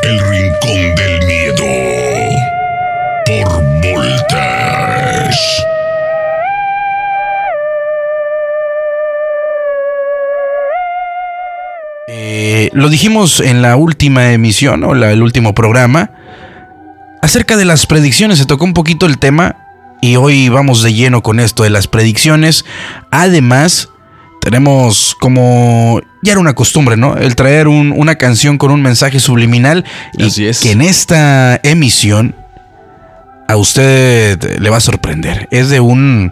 El Rincón del Miedo por Voltage. Lo dijimos en la última emisión o el último programa acerca de las predicciones. Se tocó un poquito el tema y hoy vamos de lleno con esto de las predicciones. Además, tenemos, como ya era una costumbre, ¿no?, el traer una canción con un mensaje subliminal. Así y es. que en esta emisión a usted le va a sorprender. Es de un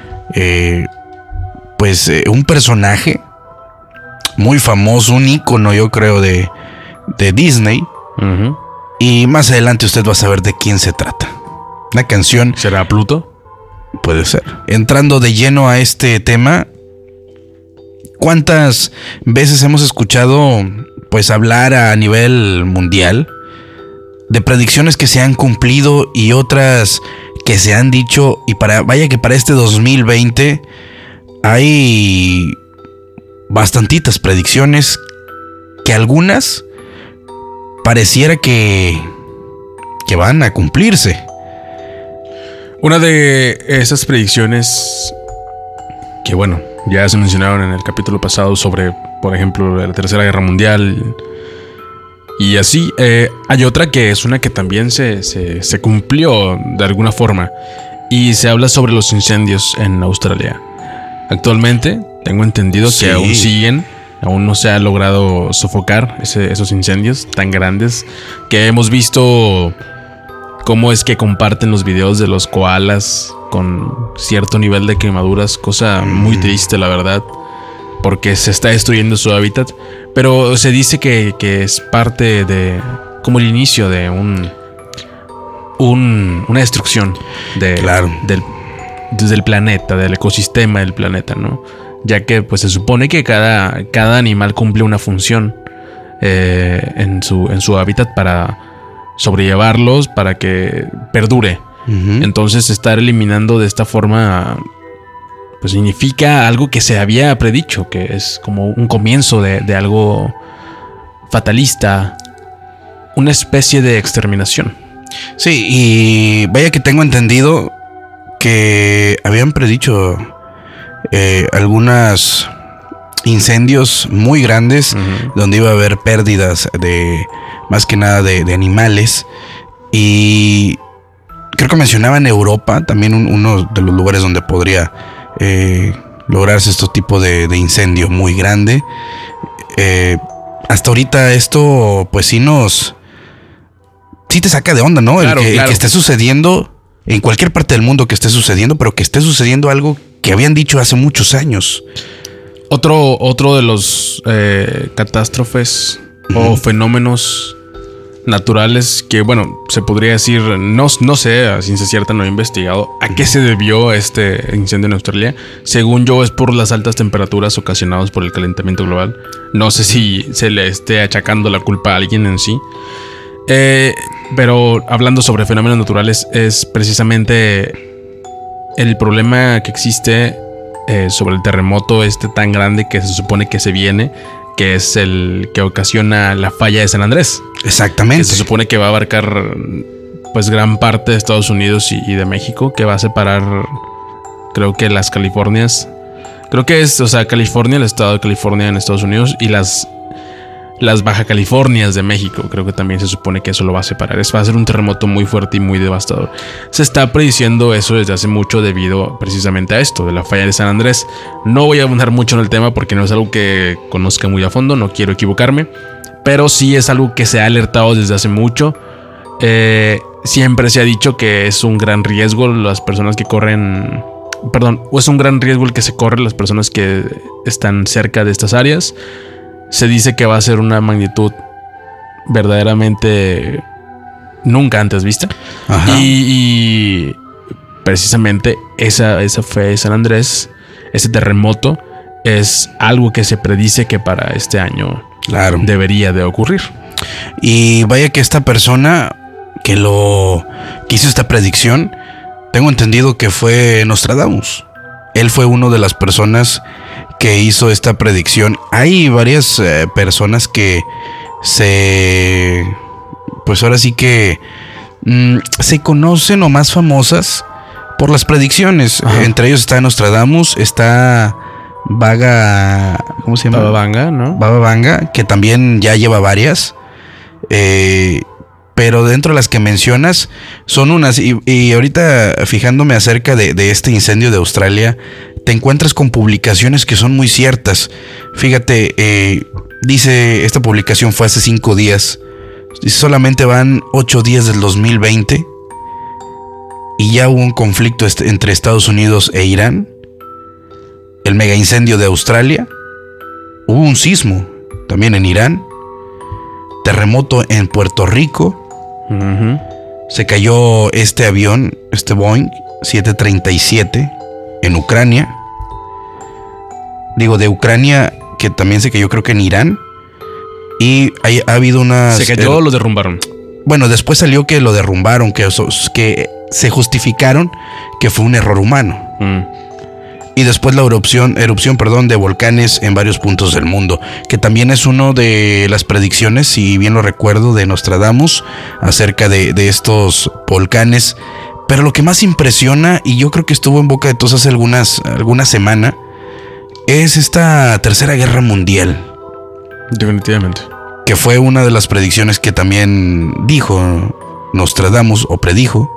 personaje muy famoso, un ícono, yo creo, de Disney. Uh-huh. Y más adelante usted va a saber de quién se trata. Una canción. ¿Será Pluto? Puede ser. Entrando de lleno a este tema, ¿cuántas veces hemos escuchado pues hablar a nivel mundial de predicciones que se han cumplido y otras que se han dicho? Y vaya que para este 2020 hay bastantitas predicciones que algunas pareciera que van a cumplirse. Una de esas predicciones que, bueno, ya se mencionaron en el capítulo pasado sobre, por ejemplo, la Tercera Guerra Mundial y así. Hay otra que es una que también se cumplió de alguna forma, y se habla sobre los incendios en Australia. Actualmente tengo entendido que aún siguen. Aún no se ha logrado sofocar esos incendios tan grandes que hemos visto. Cómo es que comparten los videos de los koalas con cierto nivel de quemaduras. Cosa muy triste, la verdad, porque se está destruyendo su hábitat. Pero se dice que es parte de, como el inicio de una destrucción del planeta, del ecosistema del planeta, ¿no? Ya que pues se supone que cada animal cumple una función en su hábitat para sobrellevarlos, para que perdure. Uh-huh. Entonces, estar eliminando de esta forma pues significa algo que se había predicho, que es como un comienzo de algo fatalista, una especie de exterminación. Sí, y vaya que tengo entendido que habían predicho algunos incendios muy grandes, uh-huh, donde iba a haber pérdidas de más que nada de animales. Y creo que mencionaban Europa también, uno de los lugares donde podría lograrse este tipo de incendio muy grande. Hasta ahorita esto pues sí te saca de onda, ¿no? Claro, el que esté sucediendo en cualquier parte del mundo, que esté sucediendo, pero que esté sucediendo algo que habían dicho hace muchos años. Otro de los catástrofes, uh-huh, o fenómenos naturales que, bueno, se podría decir, no sé, a ciencia cierta no he investigado a qué se debió este incendio en Australia. Según yo, es por las altas temperaturas ocasionadas por el calentamiento global. No sé si se le esté achacando la culpa a alguien en sí. Pero hablando sobre fenómenos naturales, es precisamente el problema que existe sobre el terremoto tan grande que se supone que se viene, que es el que ocasiona la falla de San Andrés. Exactamente. Que se supone que va a abarcar pues gran parte de Estados Unidos y de México, que va a separar, creo que las Californias. Creo que es, California, el estado de California en Estados Unidos, y las Baja Californias de México. Creo que también se supone que eso lo va a separar. Va a ser un terremoto muy fuerte y muy devastador. Se está prediciendo eso desde hace mucho debido precisamente a esto, de la falla de San Andrés. No voy a abundar mucho en el tema porque no es algo que conozca muy a fondo, no quiero equivocarme, pero sí es algo que se ha alertado desde hace mucho. Siempre se ha dicho que es un gran riesgo las personas que corren... o es un gran riesgo el que se corre las personas que están cerca de estas áreas. Se dice que va a ser una magnitud verdaderamente nunca antes vista. Ajá. Y precisamente esa fe de San Andrés, ese terremoto, es algo que se predice que para este año, claro, debería de ocurrir. Y vaya que esta persona que hizo esta predicción, tengo entendido que fue Nostradamus. Él fue una de las personas que hizo esta predicción. Hay varias personas que se pues ahora sí que se conocen o más famosas por las predicciones. Ajá. Entre ellos está Nostradamus, está ¿cómo se llama? Baba Vanga, ¿no? Baba Vanga, que también ya lleva varias. Pero dentro de las que mencionas son unas. Y ahorita fijándome acerca de este incendio de Australia, te encuentras con publicaciones que son muy ciertas. Fíjate, dice, esta publicación fue hace 5 días. Dice, solamente van 8 días del 2020 y ya hubo un conflicto entre Estados Unidos e Irán. El mega incendio de Australia. Hubo un sismo también en Irán. Terremoto en Puerto Rico. Uh-huh. Se cayó este avión, este Boeing 737 en Ucrania. Digo, de Ucrania, que también se cayó, creo que en Irán. Y ha habido unas... ¿Se cayó o lo derrumbaron? Bueno, después salió que lo derrumbaron, que se justificaron que fue un error humano. Y después la erupción, de volcanes en varios puntos del mundo, que también es una de las predicciones, si bien lo recuerdo, de Nostradamus acerca de estos volcanes. Pero lo que más impresiona, y yo creo que estuvo en boca de todos hace alguna semana, es esta Tercera Guerra Mundial. Definitivamente. Que fue una de las predicciones que también dijo Nostradamus, o predijo,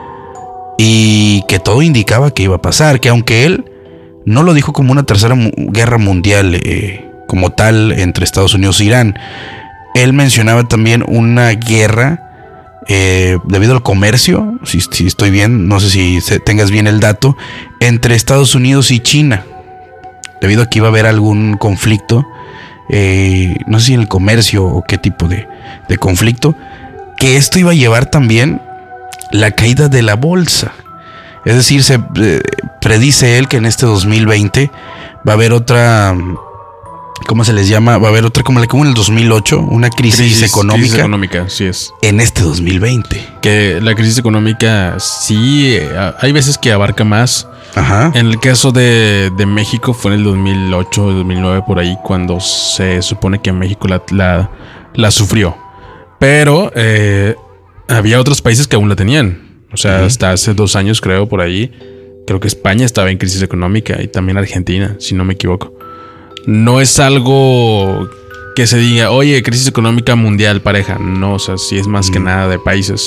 y que todo indicaba que iba a pasar, que aunque él no lo dijo como una tercera guerra mundial como tal entre Estados Unidos e Irán, él mencionaba también una guerra debido al comercio, si estoy bien, no sé si tengas bien el dato, entre Estados Unidos y China, debido a que iba a haber algún conflicto, no sé si en el comercio o qué tipo de conflicto, que esto iba a llevar también la caída de la bolsa. Es decir, se predice él que en este 2020 va a haber otra, ¿cómo se les llama? Va a haber otra como en el 2008, una crisis económica. Crisis económica, sí es. En este 2020. Que la crisis económica sí, hay veces que abarca más. Ajá. En el caso de México fue en el 2008, 2009, por ahí, cuando se supone que México la sufrió. Pero había otros países que aún la tenían. O sea, hasta hace 2 años, creo, por ahí. Creo que España estaba en crisis económica y también Argentina, si no me equivoco. No es algo que se diga, oye, crisis económica mundial, pareja. No, o sea, sí es más que nada de países.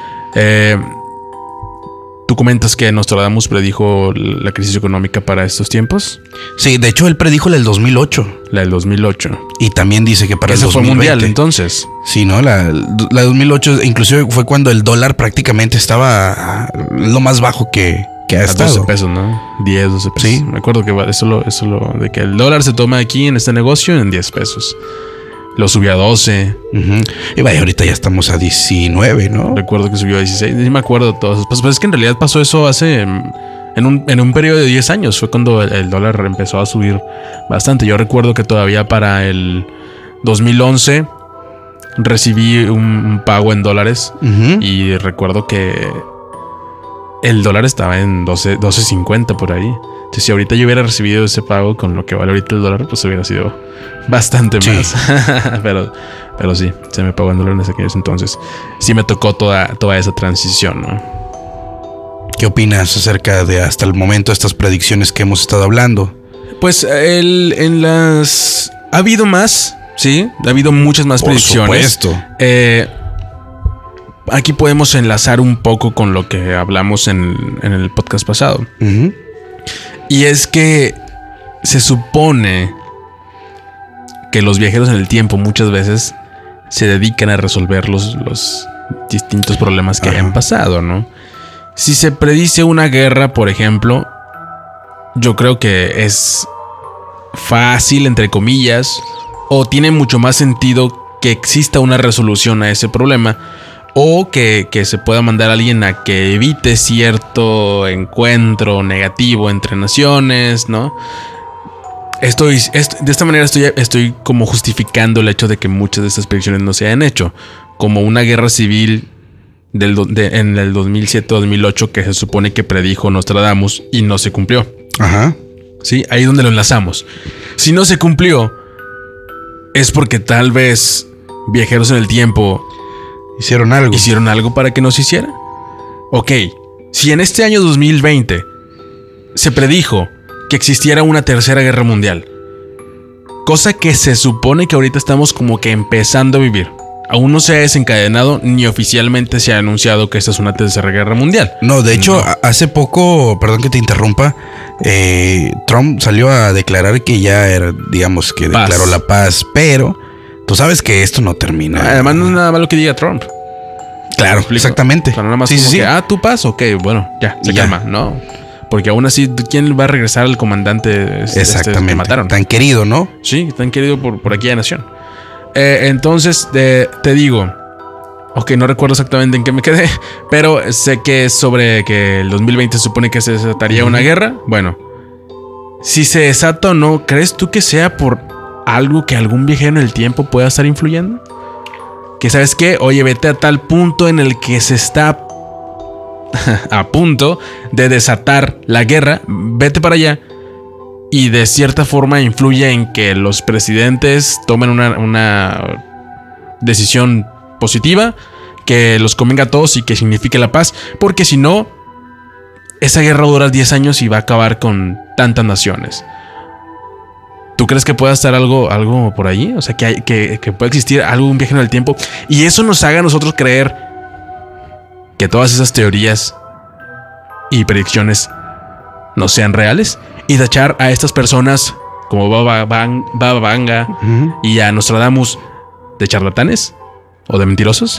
¿Tú comentas que Nostradamus predijo la crisis económica para estos tiempos? Sí, de hecho él predijo la del 2008. La del 2008. Y también dice que para el 2020. Eso fue mundial, entonces. Sí, ¿no? La 2008 inclusive fue cuando el dólar prácticamente estaba lo más bajo que ha estado. 12 pesos, ¿no? 10, 12 pesos. Sí. Me acuerdo que de que el dólar se toma aquí en este negocio en 10 pesos. Lo subió a 12. Uh-huh. Y vaya, ahorita ya estamos a 19, ¿no? Recuerdo que subió a 16. Sí me acuerdo de todos. Pues es que en realidad pasó eso hace... En un periodo de 10 años. Fue cuando el dólar empezó a subir bastante. Yo recuerdo que todavía para el 2011 recibí un pago en dólares. Uh-huh. Y recuerdo que el dólar estaba en 12.50 por ahí. Entonces, si ahorita yo hubiera recibido ese pago con lo que vale ahorita el dólar, pues hubiera sido bastante más. pero sí, se me pagó en dólares en aquellos entonces. Sí me tocó toda esa transición, ¿no? ¿Qué opinas acerca de hasta el momento estas predicciones que hemos estado hablando? Pues ha habido más, sí, ha habido muchas más predicciones. Por supuesto. Aquí podemos enlazar un poco con lo que hablamos en el podcast pasado. Uh-huh. Y es que se supone que los viajeros en el tiempo muchas veces se dedican a resolver los distintos problemas que hayan pasado, ¿no? Si se predice una guerra, por ejemplo, yo creo que es fácil, entre comillas, o tiene mucho más sentido que exista una resolución a ese problema, o que se pueda mandar a alguien a que evite cierto encuentro negativo entre naciones, ¿no? De esta manera estoy como justificando el hecho de que muchas de estas predicciones no se hayan hecho. Como una guerra civil en el 2007-2008 que se supone que predijo Nostradamus y no se cumplió. Ajá. Sí, ahí es donde lo enlazamos. Si no se cumplió, es porque tal vez viajeros en el tiempo Hicieron algo. ¿Hicieron algo para que no se hiciera? Ok, si en este año 2020 se predijo que existiera una tercera guerra mundial, cosa que se supone que ahorita estamos como que empezando a vivir. Aún no se ha desencadenado ni oficialmente se ha anunciado que esta es una tercera guerra mundial. No, de hecho, hace poco, perdón que te interrumpa, Trump salió a declarar que ya era, digamos, que declaró la paz, pero tú sabes que esto no termina. Además, no es nada malo que diga Trump. Claro, exactamente. O sea, no nada más como que, tu paz, ok, bueno, ya, se calma. No, porque aún así, ¿quién va a regresar al comandante exactamente, que mataron? Tan querido, ¿no? Sí, tan querido por aquella nación. Entonces, te digo, ok, no recuerdo exactamente en qué me quedé, pero sé que sobre que el 2020 se supone que se desataría una guerra. Bueno, si se desata o no, ¿crees tú que sea por algo que algún viajero en el tiempo pueda estar influyendo? Que sabes qué, oye, vete a tal punto en el que se está a punto de desatar la guerra, vete para allá. Y de cierta forma influye en que los presidentes tomen una decisión positiva que los convenga a todos y que signifique la paz. Porque si no, esa guerra dura 10 años y va a acabar con tantas naciones. ¿Tú crees que pueda estar algo por ahí? O sea, que pueda existir un viaje en el tiempo. Y eso nos haga a nosotros creer que todas esas teorías y predicciones no sean reales. Y tachar a estas personas como Baba Vanga y a Nostradamus de charlatanes o de mentirosos.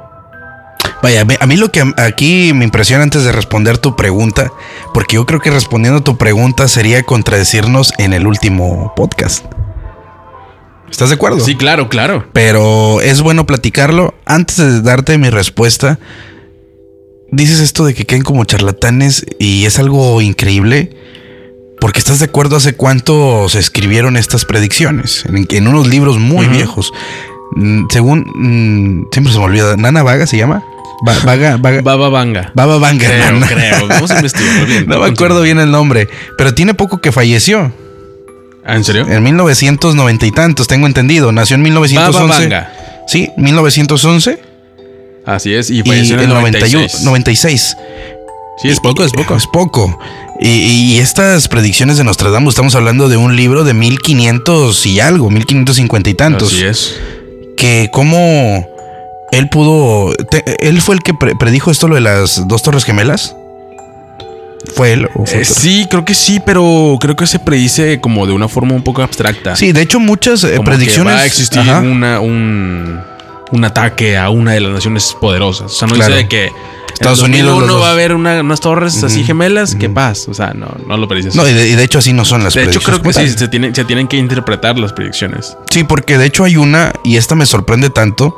Vaya, a mí lo que aquí me impresiona antes de responder tu pregunta, porque yo creo que respondiendo tu pregunta sería contradecirnos en el último podcast. ¿Estás de acuerdo? Sí, claro. Pero es bueno platicarlo. Antes de darte mi respuesta, dices esto de que queden como charlatanes y es algo increíble. Porque estás de acuerdo hace cuánto se escribieron estas predicciones en unos libros muy viejos. Según siempre se me olvida, Nana Vaga se llama. Baba Vanga. Baba Vanga. Creo. Vamos a investigar bien. No me acuerdo bien el nombre, pero tiene poco que falleció. ¿Ah, en serio? En 1990 y tantos, tengo entendido. Nació en 1911. Baba Vanga. Sí, 1911. Así es, y falleció en el 96. Sí, es poco. Es poco. Y estas predicciones de Nostradamus, estamos hablando de un libro de 1500 y algo, 1550 y tantos. Así es. Que como él pudo... ¿Él fue el que predijo esto, lo de las 2 torres gemelas? ¿Fue él? ¿O fue sí, creo que sí, pero creo que se predice como de una forma un poco abstracta. Sí, de hecho muchas predicciones... Que va a existir un ataque a una de las naciones poderosas. O sea, no dice de que... Estados Unidos no va a haber unas torres así gemelas. ¿Qué pasa? O sea, no lo predices. No, y de hecho así no son las predicciones. De hecho, creo que sí, se tienen que interpretar las predicciones. Sí, porque de hecho hay una, y esta me sorprende tanto,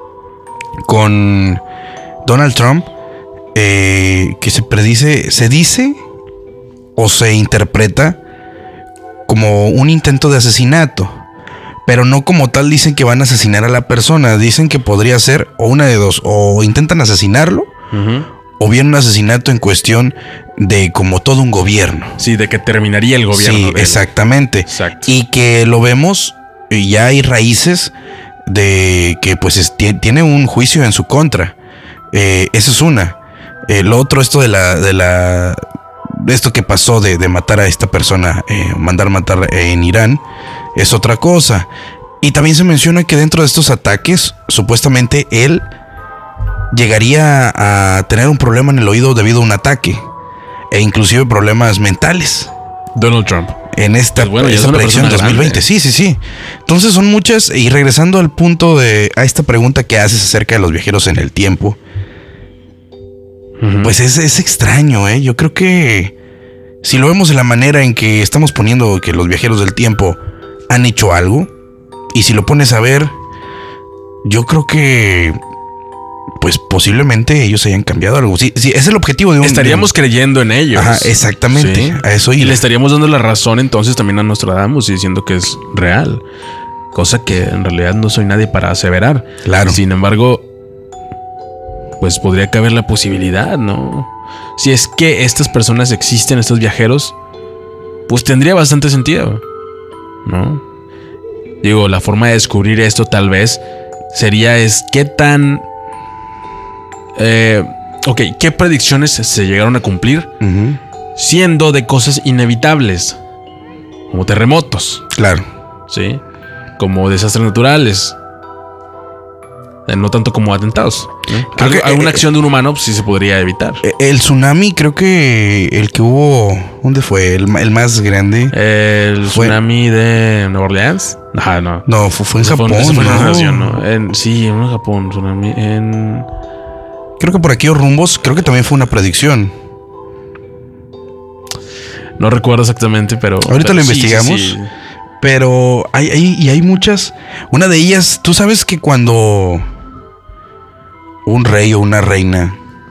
con Donald Trump, que se dice o se interpreta como un intento de asesinato. Pero no como tal dicen que van a asesinar a la persona. Dicen que podría ser o una de dos. O intentan asesinarlo, o bien un asesinato en cuestión de como todo un gobierno. Sí, de que terminaría el gobierno. Sí, exactamente. Exacto. Y que lo vemos, y ya hay raíces de que pues tiene un juicio en su contra. Esa es una. Lo otro, esto de esto que pasó de matar a esta persona, mandar matar en Irán, es otra cosa. Y también se menciona que dentro de estos ataques, supuestamente él llegaría a tener un problema en el oído debido a un ataque, e inclusive problemas mentales. Donald Trump. En esta predicción en 2020. Grande. Sí. Entonces son muchas. Y regresando al punto a esta pregunta que haces acerca de los viajeros en el tiempo, pues es extraño, ¿eh? Yo creo que si lo vemos de la manera en que estamos poniendo que los viajeros del tiempo han hecho algo, y si lo pones a ver, yo creo que pues posiblemente ellos hayan cambiado algo. Sí, es el objetivo de un... Estaríamos creyendo en ellos. Ajá, exactamente. Sí. A eso y le estaríamos dando la razón entonces también a Nostradamus y diciendo que es real. Cosa que en realidad no soy nadie para aseverar. Claro. Sin embargo, pues podría caber la posibilidad, ¿no? Si es que estas personas existen, estos viajeros, pues tendría bastante sentido, ¿no? Digo, la forma de descubrir esto tal vez sería qué tan Ok, ¿qué predicciones se llegaron a cumplir? Siendo de cosas inevitables, como terremotos. Claro. Sí. Como desastres naturales. No tanto como atentados. Creo que alguna acción de un humano pues, sí se podría evitar. El tsunami, creo que el que hubo, ¿dónde fue? El más grande. El tsunami de Nueva Orleans. Ajá, no. No, fue en Japón. Eso fue en una ¿no? nación, ¿no? Sí, en Japón. Tsunami en... Creo que por aquellos rumbos, creo que también fue una predicción. No recuerdo exactamente, pero... Ahorita lo sí, investigamos. sí. Pero hay muchas. Una de ellas, tú sabes que cuando un rey o una reina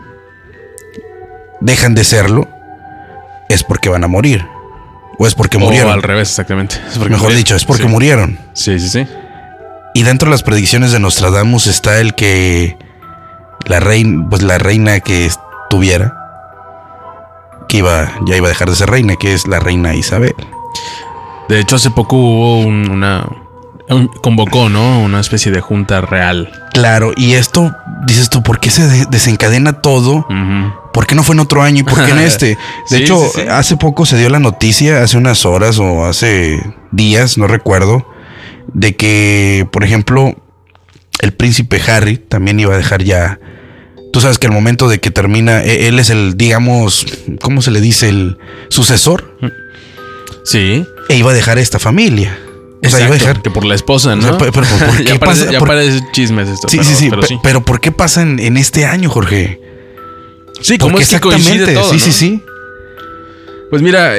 dejan de serlo, es porque van a morir. O es porque murieron. O al revés, exactamente. Mejor dicho, es porque murieron. Sí, sí, sí. Y dentro de las predicciones de Nostradamus está el que la reina que estuviera, que ya iba a dejar de ser reina, que es la reina Isabel. De hecho, hace poco hubo convocó, ¿no? Una especie de junta real. Claro, y esto, dices tú, ¿por qué se desencadena todo? ¿Por qué no fue en otro año y por qué en este? De hecho, hace poco se dio la noticia, hace unas horas o hace días, no recuerdo, de que, por ejemplo, el príncipe Harry también iba a dejar ya. Tú sabes que al momento de que termina, él es el, digamos, ¿cómo se le dice? El sucesor. Sí. E iba a dejar esta familia. O sea, iba a dejar que por la esposa, ¿no? O sea, pero ¿por qué pasa? Ya parece chismes esto. Sí, pero ¿por qué pasa en este año, Jorge? Sí, ¿cómo es que coincide todo, sí, ¿no? sí. Pues mira,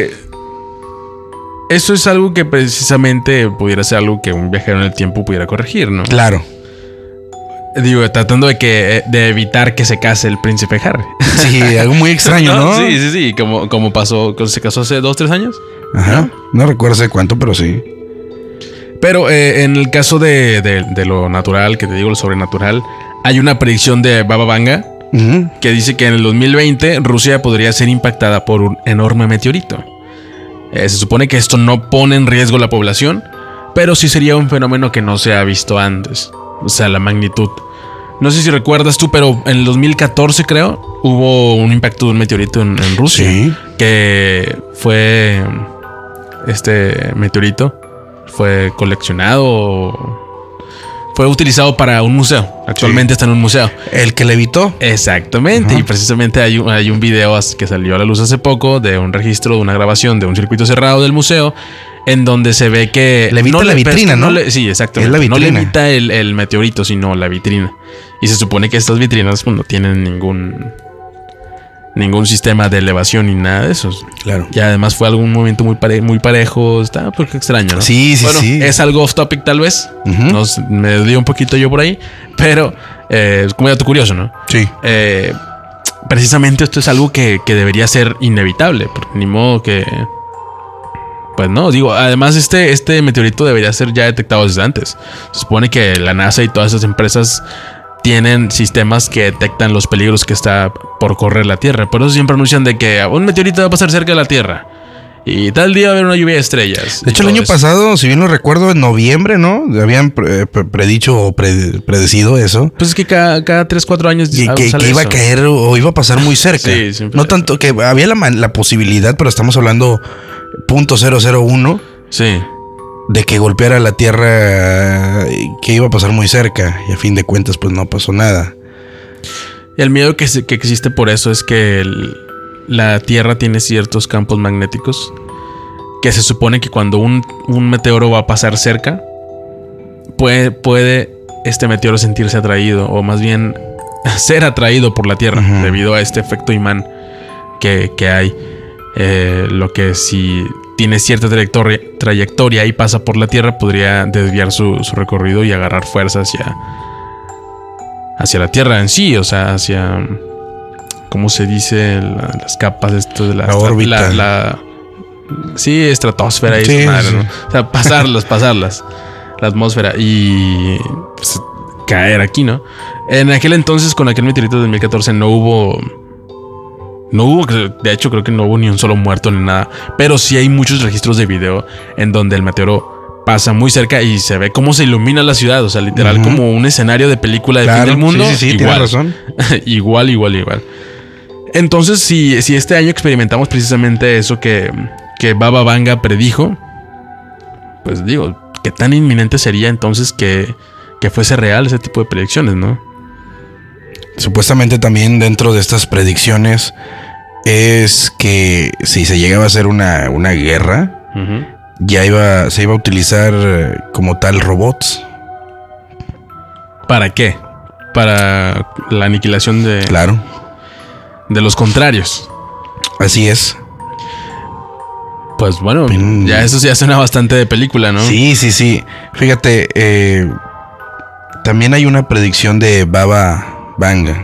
eso es algo que precisamente pudiera ser algo que un viajero en el tiempo pudiera corregir, ¿no? Claro. Digo, tratando de evitar que se case el príncipe Harry. Sí, algo muy extraño, ¿no? Sí. Como pasó, se casó hace 2-3 años. Ajá. No recuerdo hace cuánto, pero sí. Pero en el caso de lo natural, que te digo, lo sobrenatural, hay una predicción de Baba Vanga que dice que en el 2020 Rusia podría ser impactada por un enorme meteorito. Se supone que esto no pone en riesgo la población, pero sí sería un fenómeno que no se ha visto antes. O sea, la magnitud. No sé si recuerdas tú, pero en el 2014, creo, hubo un impacto de un meteorito en Rusia. Sí. Que fue... Este meteorito fue coleccionado, fue utilizado para un museo. Actualmente está en un museo. ¿El que levitó? Exactamente. Y precisamente hay un video que salió a la luz hace poco de un registro, de una grabación de un circuito cerrado del museo, en donde se ve que... Levita la vitrina, ¿no? Sí, exactamente. Es la vitrina. No levita el meteorito, sino la vitrina. Y se supone que estas vitrinas pues, no tienen ningún sistema de elevación ni nada de eso. Claro. Y además fue algún momento muy parejo. Está porque extraño, ¿no? Sí. Es algo off topic tal vez. Me dio un poquito yo por ahí. Pero es como dato curioso, ¿no? Sí. Precisamente esto es algo que debería ser inevitable. Porque ni modo que... Pues no, digo, además este meteorito debería ser ya detectado desde antes. Se supone que la NASA y todas esas empresas tienen sistemas que detectan los peligros que está por correr la Tierra. Por eso siempre anuncian de que un meteorito va a pasar cerca de la Tierra y tal día va a haber una lluvia de estrellas. De hecho, el año pasado, si bien lo recuerdo, en noviembre, ¿no? Habían predicho o predecido eso. Pues es que cada 3-4 años que iba a caer o iba a pasar muy cerca. Sí, siempre. No tanto que había la posibilidad, pero estamos hablando 0.001. Sí. De que golpeara la Tierra, que iba a pasar muy cerca. Y a fin de cuentas, pues no pasó nada. Y el miedo que existe por eso es que la Tierra tiene ciertos campos magnéticos que se supone que cuando un meteoro va a pasar cerca, puede este meteoro sentirse atraído, o más bien ser atraído por la Tierra, debido a este efecto imán que hay. Lo que si tiene cierta trayectoria y pasa por la Tierra, podría desviar su recorrido y agarrar fuerza hacia la Tierra en sí, o sea, hacia... ¿Cómo se dice? Las capas de la órbita. Sí, estratosfera y sí, madre, sí. ¿no? O sea, pasarlas. La atmósfera y pues, caer aquí, ¿no? En aquel entonces, con aquel meteorito de 2014, no hubo, de hecho, creo que no hubo ni un solo muerto ni nada. Pero sí hay muchos registros de video en donde el meteoro pasa muy cerca y se ve cómo se ilumina la ciudad. O sea, literal, como un escenario de película de fin del mundo. Sí, igual. tienes razón. igual. Entonces, si este año experimentamos precisamente eso que Baba Vanga predijo, pues digo, ¿qué tan inminente sería entonces que fuese real ese tipo de predicciones, no? Supuestamente también dentro de estas predicciones es que si se llegaba a hacer una guerra, se iba a utilizar como tal robots. ¿Para qué? Para la aniquilación de... Claro. De los contrarios. Así es. Pues bueno, ya eso ya suena bastante de película, ¿no? Sí. Fíjate, también hay una predicción de Baba Vanga.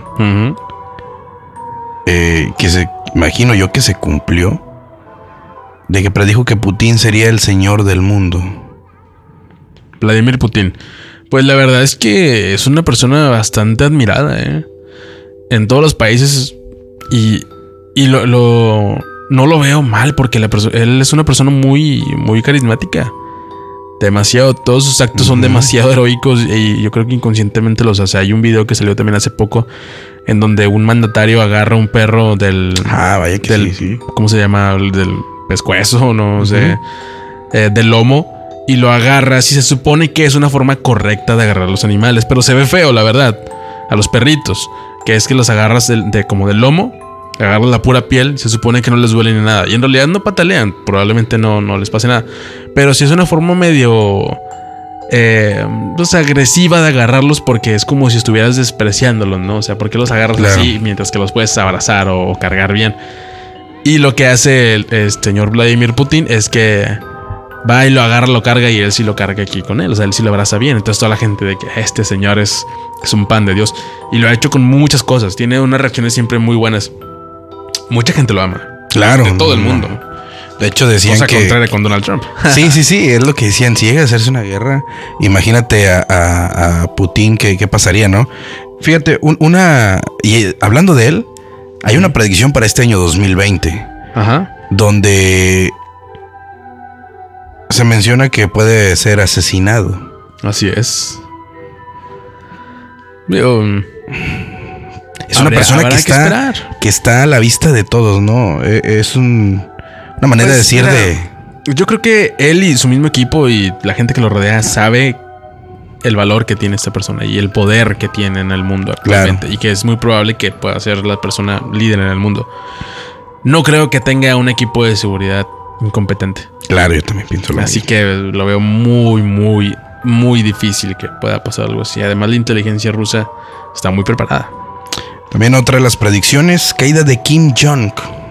Que imagino yo que se cumplió. De que predijo que Putin sería el señor del mundo. Vladimir Putin. Pues la verdad es que es una persona bastante admirada, en todos los países. Y no lo veo mal porque él es una persona muy, muy carismática. Demasiado, todos sus actos son demasiado heroicos y yo creo que inconscientemente los hace. Hay un video que salió también hace poco en donde un mandatario agarra un perro del... vaya que sí. ¿Cómo se llama? Del pescuezo, no sé. Del lomo. Y lo agarra. Si se supone que es una forma correcta de agarrar a los animales. Pero se ve feo, la verdad. A los perritos. Que es que los agarras como del lomo. Agarras la pura piel. Se supone que no les duele ni nada. Y en realidad no patalean. Probablemente no les pase nada. Pero sí es una forma medio... pues agresiva de agarrarlos. Porque es como si estuvieras despreciándolos, ¿no? O sea, ¿por qué los agarras así mientras que los puedes abrazar o cargar bien? Y lo que hace el señor Vladimir Putin es que va y lo agarra, lo carga y él sí lo carga aquí con él. O sea, él sí lo abraza bien. Entonces toda la gente de que este señor es un pan de Dios. Y lo ha hecho con muchas cosas. Tiene unas reacciones siempre muy buenas. Mucha gente lo ama. Claro. De todo el mundo. De hecho decían cosa que... contraria con Donald Trump. Sí. Es lo que decían. Si llega a hacerse una guerra, imagínate a Putin qué pasaría, ¿no? Fíjate, y hablando de él, hay una predicción para este año 2020. Donde se menciona que puede ser asesinado. Así es. Es una persona que está a la vista de todos, ¿no? Es una manera de decir Yo creo que él y su mismo equipo y la gente que lo rodea sabe el valor que tiene esta persona y el poder que tiene en el mundo actualmente. Claro. Y que es muy probable que pueda ser la persona líder en el mundo. No creo que tenga un equipo de seguridad incompetente. Claro, yo también pienso lo mismo. Así que lo veo muy, muy, muy difícil que pueda pasar algo así. Además, la inteligencia rusa está muy preparada. También otra de las predicciones, caída de Kim Jong-un.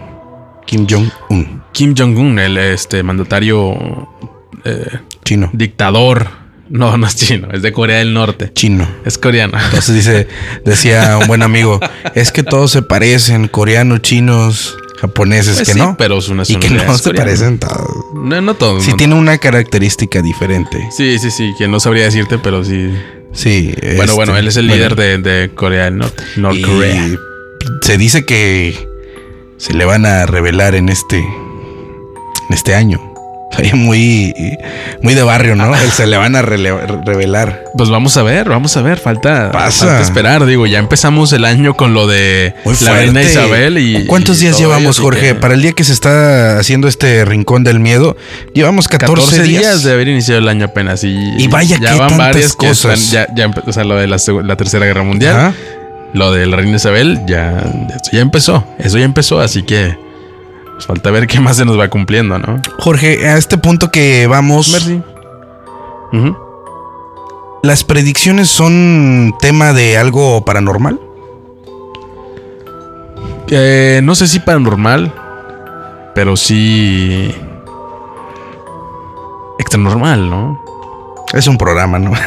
Kim Jong-un, el mandatario chino. Dictador. No es chino, es de Corea del Norte. Chino. Es coreano. Entonces decía un buen amigo, es que todos se parecen, coreanos, chinos, japoneses, pues que sí, no. Pero su y que no se parecen todos. No todos. Sí, tiene una característica diferente. Sí, que no sabría decirte, pero sí. Sí. Bueno, él es el líder de Corea del Norte. Norcorea. Se dice que se le van a revelar en este año. Muy de barrio, ¿no? Se le van a revelar. Pues vamos a ver. Falta esperar. Digo, ya empezamos el año con lo de la reina Isabel. ¿Cuántos días llevamos, Jorge? Para el día que se está haciendo este rincón del miedo, llevamos 14 días de haber iniciado el año apenas. Y vaya ya que van varias cosas. O sea, lo de la Tercera Guerra Mundial. Ajá. Lo de la reina Isabel, eso ya empezó. Así que pues falta ver qué más se nos va cumpliendo, ¿no? Jorge, a este punto que vamos... Merci. ¿Las predicciones son tema de algo paranormal? No sé si paranormal, pero sí extra normal, ¿no? Es un programa, ¿no?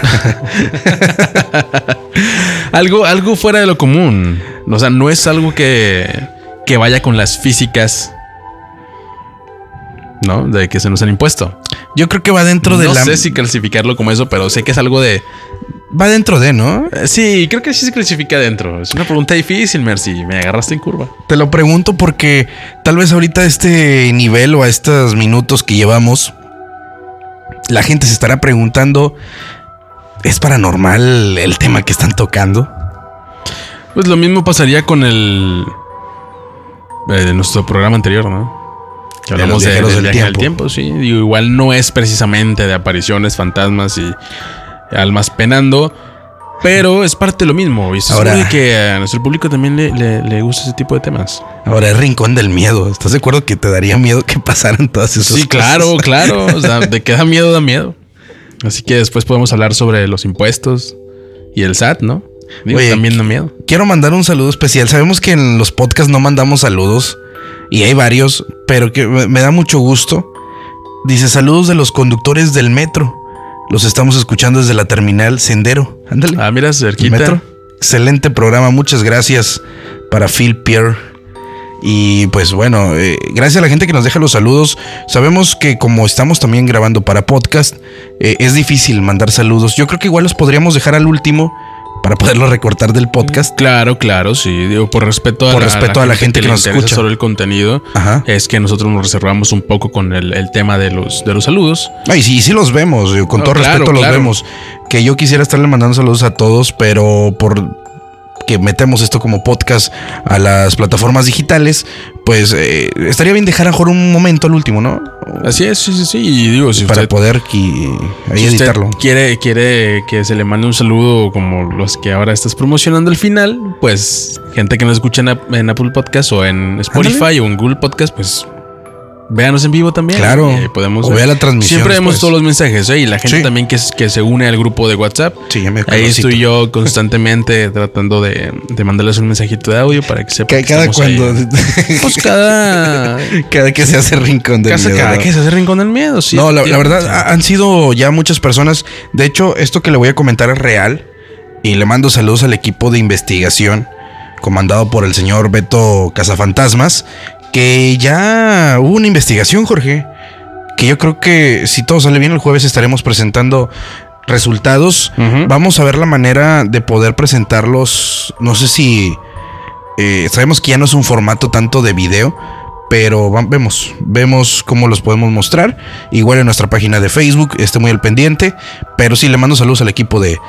algo fuera de lo común. O sea, no es algo que vaya con las físicas, ¿no? De que se nos han impuesto. Yo creo que va dentro de No sé si clasificarlo como eso, pero sé que es algo de... Va dentro de, ¿no? Sí, creo que sí se clasifica dentro. Es una pregunta difícil, Merci. Me agarraste en curva. Te lo pregunto porque tal vez ahorita a este nivel o a estos minutos que llevamos La gente se estará preguntando, ¿es paranormal el tema que están tocando? Pues lo mismo pasaría con nuestro programa anterior, ¿no? Que hablamos del viaje al tiempo, sí. Digo, igual no es precisamente de apariciones, fantasmas y almas penando, pero es parte de lo mismo. Y se supone que a nuestro público también le gusta ese tipo de temas. Ahora es rincón del miedo. ¿Estás de acuerdo que te daría miedo que pasaran todas esas cosas? Sí, claro. O sea, de que da miedo. Así que después podemos hablar sobre los impuestos y el SAT, ¿no? Digo, oye, también da miedo. Quiero mandar un saludo especial. Sabemos que en los podcasts no mandamos saludos y hay varios, pero que me da mucho gusto. Dice, saludos de los conductores del metro. Los estamos escuchando desde la terminal Sendero. Ándale. Ah, mira, cerquita. Metro. Excelente programa. Muchas gracias para Phil Pierre. Y pues bueno, gracias a la gente que nos deja los saludos. Sabemos que como estamos también grabando para podcast, es difícil mandar saludos. Yo creo que igual los podríamos dejar al último para poderlo recortar del podcast. Claro, sí. Digo, por respeto a la gente que nos escucha sobre el contenido. Ajá. Es que nosotros nos reservamos un poco con el tema de los saludos. Ay, sí los vemos. Con todo respeto los vemos. Que yo quisiera estarle mandando saludos a todos, pero por que metemos esto como podcast a las plataformas digitales, pues estaría bien dejar a mejor un momento al último, ¿no? Así es, sí. Y digo, si para usted, poder ahí editarlo. Quiere que se le mande un saludo como los que ahora estás promocionando al final, pues gente que nos escucha en Apple Podcast o en Spotify. Ándale. O en Google Podcast, pues véanos en vivo también. Claro. Podemos o vea la transmisión. Siempre vemos todos los mensajes, y la gente también que se une al grupo de WhatsApp. Sí, ya me ahí estoy yo constantemente tratando de mandarles un mensajito de audio para que sepan. Cada cuando. Pues cada que se hace rincón del miedo. Cada que se hace rincón del miedo, sí. No, la verdad, han sido ya muchas personas. De hecho, esto que le voy a comentar es real. Y le mando saludos al equipo de investigación comandado por el señor Beto Cazafantasmas. Que ya hubo una investigación, Jorge, que yo creo que si todo sale bien el jueves estaremos presentando resultados. Vamos a ver la manera de poder presentarlos. No sé si sabemos que ya no es un formato tanto de video, pero vemos cómo los podemos mostrar. Igual en nuestra página de Facebook, esté muy al pendiente. Pero sí, le mando saludos al equipo de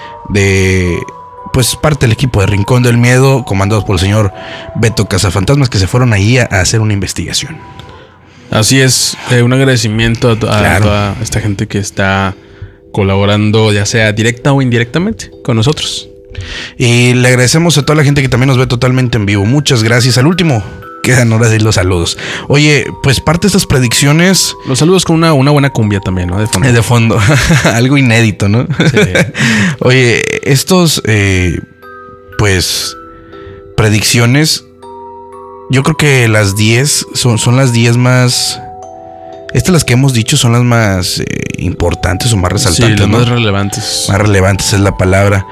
pues parte del equipo de Rincón del Miedo, comandados por el señor Beto Cazafantasmas, que se fueron ahí a hacer una investigación. Así es, un agradecimiento a toda esta gente que está colaborando, ya sea directa o indirectamente, con nosotros. Y le agradecemos a toda la gente que también nos ve totalmente en vivo. Muchas gracias. Al último, quedan horas de ir los saludos. Oye, pues parte de estas predicciones. Los saludos con una buena cumbia también, ¿no? De fondo. Algo inédito, ¿no? Sí. Oye, estos, pues, predicciones. Yo creo que las 10 son las 10 más. Estas las que hemos dicho son las más importantes o más resaltantes. Sí, las más relevantes. Más relevantes es la palabra.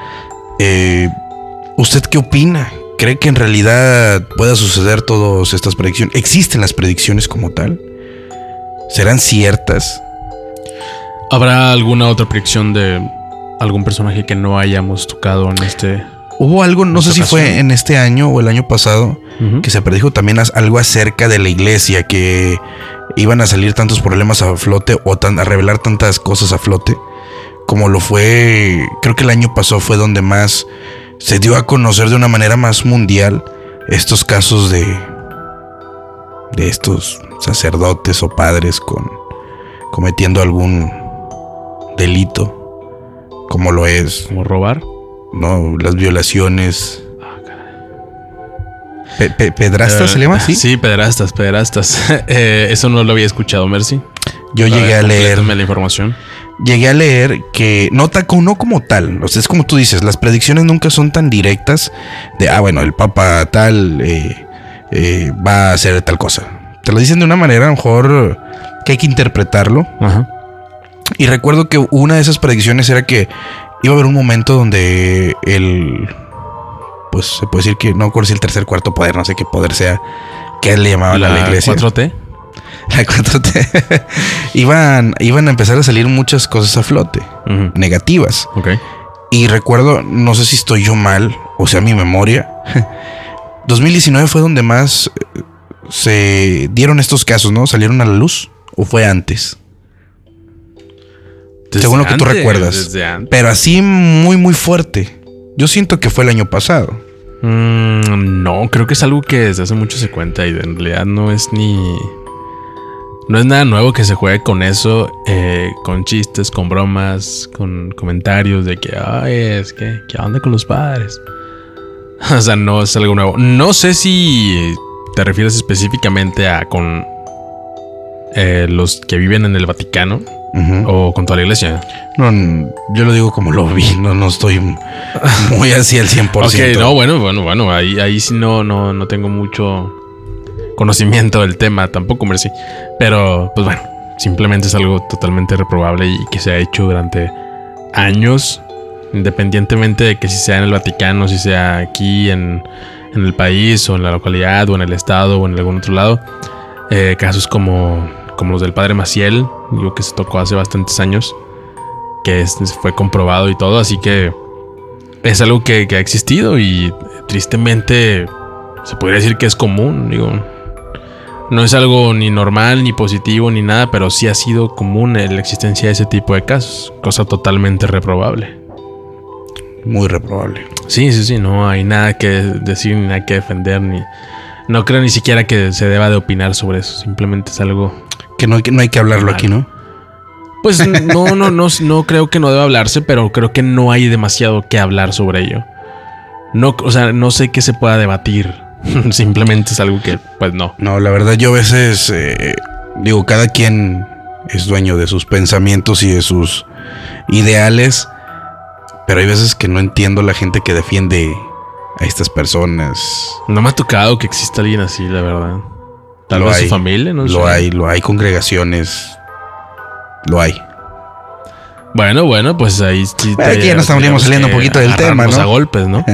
¿Usted qué opina? ¿Cree que en realidad pueda suceder todas estas predicciones? ¿Existen las predicciones como tal? ¿Serán ciertas? ¿Habrá alguna otra predicción de algún personaje que no hayamos tocado en este? Hubo algo, no sé si fue en este año o el año pasado, que se predijo también algo acerca de la iglesia, que iban a salir tantos problemas a flote o a revelar tantas cosas a flote, como lo fue, creo que el año pasado fue donde más se dio a conocer de una manera más mundial estos casos de estos sacerdotes o padres cometiendo algún delito, como lo es. ¿Como robar? No, las violaciones. ¿Pedrastas se llama? Sí, pederastas. Eso no lo había escuchado, Mercy. Yo llegué a leer la información. Llegué a leer que no como tal, o sea, es como tú dices, las predicciones nunca son tan directas de, bueno, el papa tal va a hacer tal cosa. Te lo dicen de una manera a lo mejor que hay que interpretarlo. Ajá. Y recuerdo que una de esas predicciones era que iba a haber un momento donde pues se puede decir que no recuerdo si el tercer, cuarto poder, no sé qué poder sea, que le llamaban a la iglesia. 4T. La 4T. iban a empezar a salir muchas cosas a flote, negativas. Okay. Y recuerdo, no sé si estoy yo mal, o sea, mi memoria. 2019 fue donde más se dieron estos casos, ¿no? ¿Salieron a la luz? ¿O fue antes? según lo que tú recuerdas. Desde antes. Pero así muy, muy fuerte. Yo siento que fue el año pasado. No, creo que es algo que desde hace mucho se cuenta y en realidad no es nada nuevo que se juegue con eso, con chistes, con bromas, con comentarios de que, ay, es que, ¿qué onda con los padres? O sea, no es algo nuevo. No sé si te refieres específicamente a con los que viven en el Vaticano o con toda la iglesia. No, yo lo digo como lo vi, no estoy muy así al 100%. Ok, no, bueno, ahí sí no tengo mucho conocimiento del tema, tampoco, Mercy. Pero, pues bueno, simplemente es algo totalmente reprobable y que se ha hecho durante años, independientemente de que si sea en el Vaticano, si sea aquí en el país o en la localidad o en el estado o en algún otro lado. Casos como los del padre Maciel, digo que se tocó hace bastantes años, que fue comprobado y todo, así que es algo que ha existido y tristemente se podría decir que es común, digo. No es algo ni normal, ni positivo, ni nada, pero sí ha sido común la existencia de ese tipo de casos. Cosa totalmente reprobable. Muy reprobable. Sí, no hay nada que decir, ni nada que defender, no creo ni siquiera que se deba de opinar sobre eso. Simplemente es algo que no hay que hablarlo aquí, ¿no? Pues no creo que no deba hablarse, pero creo que no hay demasiado que hablar sobre ello. No, o sea, no sé qué se pueda debatir. Simplemente es algo que, pues no. No, la verdad yo a veces digo, cada quien es dueño de sus pensamientos y de sus ideales, pero hay veces que no entiendo la gente que defiende a estas personas. No me ha tocado que exista alguien así, la verdad. Tal vez su familia, no sé. Lo hay congregaciones. Lo hay. Bueno, pues ahí sí. Aquí ya nos estaríamos saliendo un poquito del tema, ¿no? A golpes, ¿no?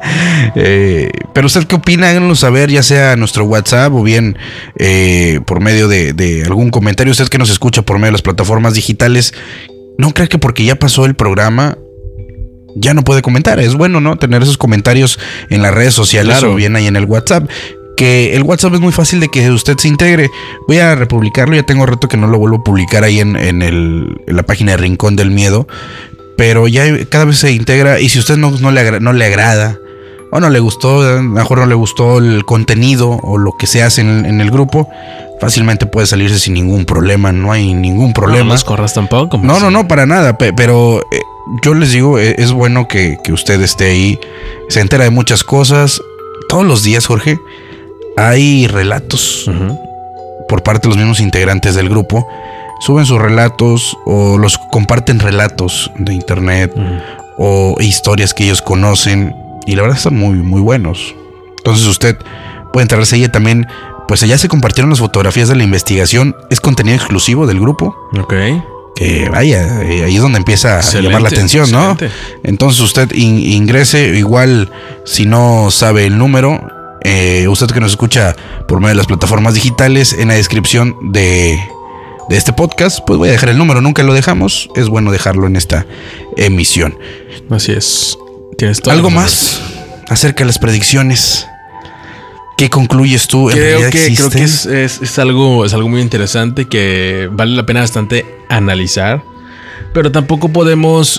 Pero usted qué opina, háganos saber, ya sea a nuestro WhatsApp o bien por medio de algún comentario. Usted que nos escucha por medio de las plataformas digitales, no cree que porque ya pasó el programa ya no puede comentar. Es bueno, ¿no? Tener esos comentarios en las redes sociales, claro, o bien ahí en el WhatsApp. Que el WhatsApp es muy fácil de que usted se integre. Voy a republicarlo, ya tengo rato que no lo vuelvo a publicar ahí en la página de Rincón del Miedo. Pero ya cada vez se integra. Y si a usted no le agrada o no le gustó, a lo mejor no le gustó el contenido o lo que se hace en el grupo, fácilmente puede salirse sin ningún problema. No hay ningún problema. No los corras tampoco. No, para nada. Pero yo les digo, es bueno que usted esté ahí. Se entera de muchas cosas. Todos los días, Jorge, hay relatos por parte de los mismos integrantes del grupo. Suben sus relatos o los comparten relatos de internet o historias que ellos conocen. Y la verdad están muy, muy buenos. Entonces usted puede enterarse ahí también. Pues allá se compartieron las fotografías de la investigación. Es contenido exclusivo del grupo. Ok. Que vaya, ahí es donde empieza a llamar la atención, ¿no? Entonces usted ingrese. Igual si no sabe el número, usted que nos escucha por medio de las plataformas digitales, en la descripción de este podcast, pues voy a dejar el número. Nunca lo dejamos. Es bueno dejarlo en esta emisión. Así es. ¿Tienes todo? ¿Algo más acerca de las predicciones? ¿Qué concluyes tú? Creo que es algo muy interesante que vale la pena bastante analizar. Pero tampoco podemos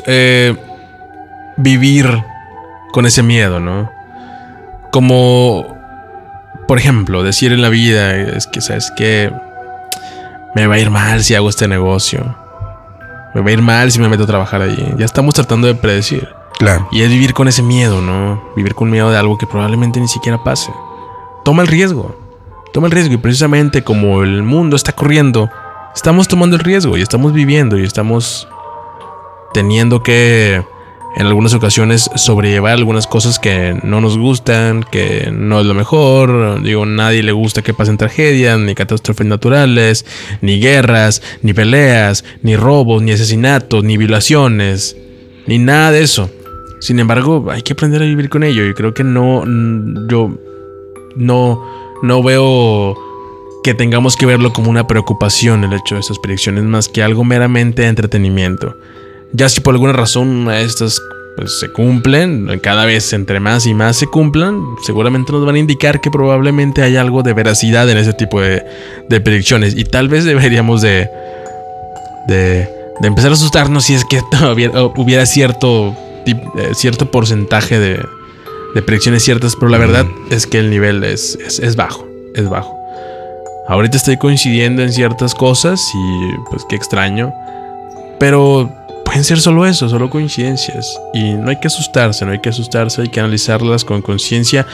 vivir con ese miedo, ¿no? Como, por ejemplo, decir en la vida, es que, ¿sabes qué? Me va a ir mal si hago este negocio. Me va a ir mal si me meto a trabajar allí. Ya estamos tratando de predecir. Claro. Y es vivir con ese miedo, ¿no? Vivir con miedo de algo que probablemente ni siquiera pase. Toma el riesgo. Y precisamente como el mundo está corriendo, estamos tomando el riesgo y estamos viviendo y estamos teniendo que, en algunas ocasiones, sobrellevar algunas cosas que no nos gustan, que no es lo mejor. Digo, nadie le gusta que pasen tragedias, ni catástrofes naturales, ni guerras, ni peleas, ni robos, ni asesinatos, ni violaciones, ni nada de eso. Sin embargo, hay que aprender a vivir con ello. Y creo que yo no veo que tengamos que verlo como una preocupación el hecho de estas predicciones, más que algo meramente de entretenimiento. Ya si por alguna razón estas pues, se cumplen, cada vez entre más y más se cumplan, seguramente nos van a indicar que probablemente hay algo de veracidad en ese tipo de predicciones. Y tal vez deberíamos de de empezar a asustarnos si es que hubiera cierto porcentaje de predicciones ciertas, pero la verdad es que el nivel es bajo, es bajo. Ahorita estoy coincidiendo en ciertas cosas y pues qué extraño, pero pueden ser solo eso, solo coincidencias, y no hay que asustarse, hay que analizarlas con conciencia,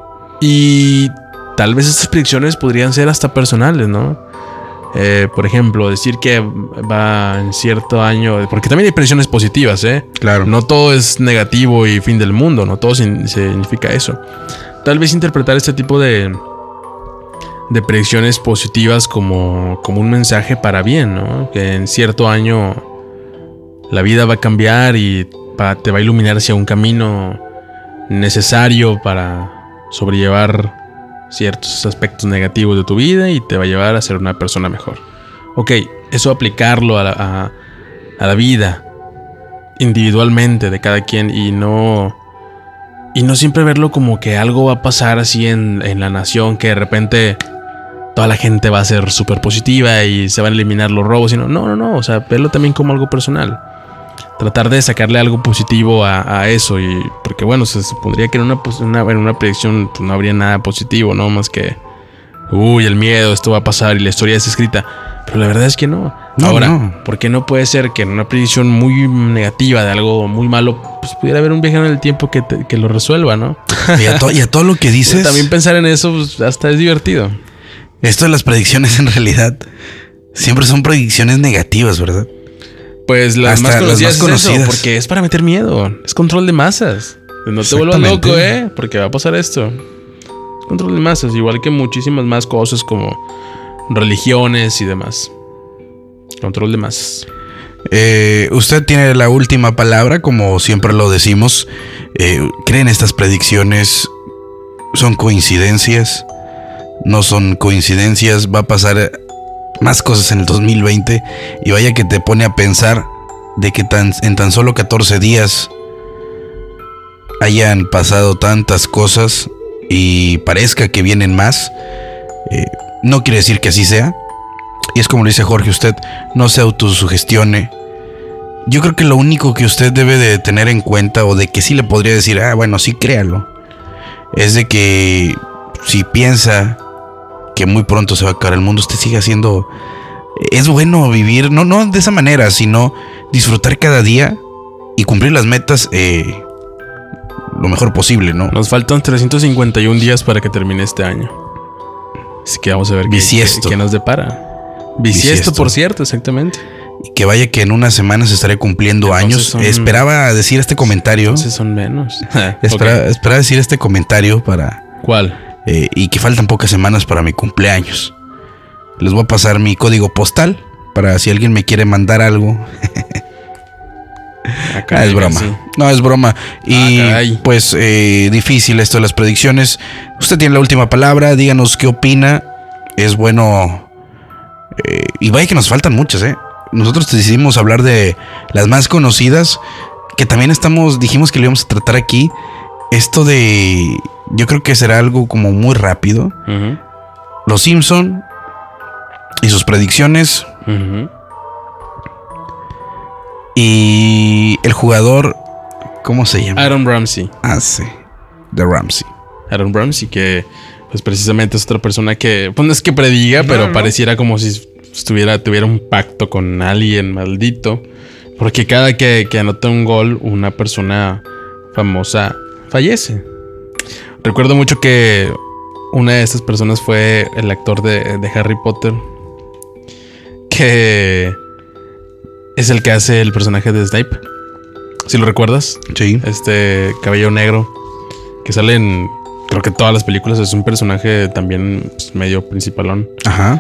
y tal vez estas predicciones podrían ser hasta personales, ¿no? Por ejemplo, decir que va en cierto año, porque también hay predicciones positivas, Claro. No todo es negativo y fin del mundo, no todo significa eso. Tal vez interpretar este tipo de predicciones positivas como un mensaje para bien, ¿no? Que en cierto año la vida va a cambiar y te va a iluminar hacia un camino necesario para sobrellevar ciertos aspectos negativos de tu vida y te va a llevar a ser una persona mejor. Ok, eso aplicarlo a la vida individualmente de cada quien y no siempre verlo como que algo va a pasar así en la nación, que de repente toda la gente va a ser súper positiva y se van a eliminar los robos. No, o sea, verlo también como algo personal. Tratar de sacarle algo positivo a eso. Y porque bueno, se supondría que en una predicción pues, no habría nada positivo, ¿no? Más que el miedo, esto va a pasar y la historia es escrita. Pero la verdad es que no. Ahora, no. ¿Por qué no puede ser que en una predicción muy negativa de algo muy malo, pues pudiera haber un viajero en el tiempo que lo resuelva, ¿no? Y a todo lo que dices. Pero también pensar en eso pues, hasta es divertido. Esto de las predicciones en realidad siempre son predicciones negativas, ¿verdad? Pues las más conocidas es eso, porque es para meter miedo. Es control de masas. No te vuelvas loco, porque va a pasar esto. Es control de masas, igual que muchísimas más cosas como religiones y demás. Control de masas. Usted tiene la última palabra, como siempre lo decimos. ¿Creen estas predicciones son coincidencias? No son coincidencias. Va a pasar más cosas en el 2020 y vaya que te pone a pensar de que en tan solo 14 días hayan pasado tantas cosas y parezca que vienen más. No quiere decir que así sea, y es como lo dice Jorge, usted no se autosugestione. Yo creo que lo único que usted debe de tener en cuenta, o de que sí le podría decir, bueno, sí, créalo, es de que si piensa que muy pronto se va a acabar el mundo, usted sigue haciendo. Es bueno vivir, no de esa manera, sino disfrutar cada día y cumplir las metas lo mejor posible, ¿no? Nos faltan 351 días para que termine este año. Así que vamos a ver qué nos depara. Bisiesto, por cierto, exactamente. Y que vaya que en unas semanas estaré cumpliendo años. Esperaba decir este comentario. Entonces son menos. Esperaba decir este comentario para... ¿Cuál? Y que faltan pocas semanas para mi cumpleaños. Les voy a pasar mi código postal para si alguien me quiere mandar algo. Es broma. Sí. No, es broma. Y pues difícil esto de las predicciones. Usted tiene la última palabra. Díganos qué opina. Es bueno. Y vaya que nos faltan muchas, Nosotros decidimos hablar de las más conocidas, que también dijimos que lo íbamos a tratar aquí. Esto de... Yo creo que será algo como muy rápido. Uh-huh. Los Simpson y sus predicciones. Uh-huh. Y el jugador, ¿cómo se llama? Aaron Ramsey. Sí. De Ramsey. Aaron Ramsey, que pues precisamente es otra persona que, pues no es que prediga, pero pareciera como si tuviera un pacto con alguien maldito. Porque cada que anota un gol, una persona famosa fallece. Recuerdo mucho que una de estas personas fue el actor de Harry Potter, que es el que hace el personaje de Snape. ¿Sí lo recuerdas? Sí. Este cabello negro que sale en, creo que todas las películas. Es un personaje también pues, medio principalón. Ajá.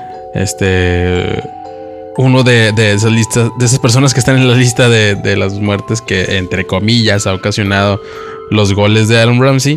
Uno de esas listas, de esas personas que están en la lista de las muertes que, entre comillas, ha ocasionado los goles de Aaron Ramsey.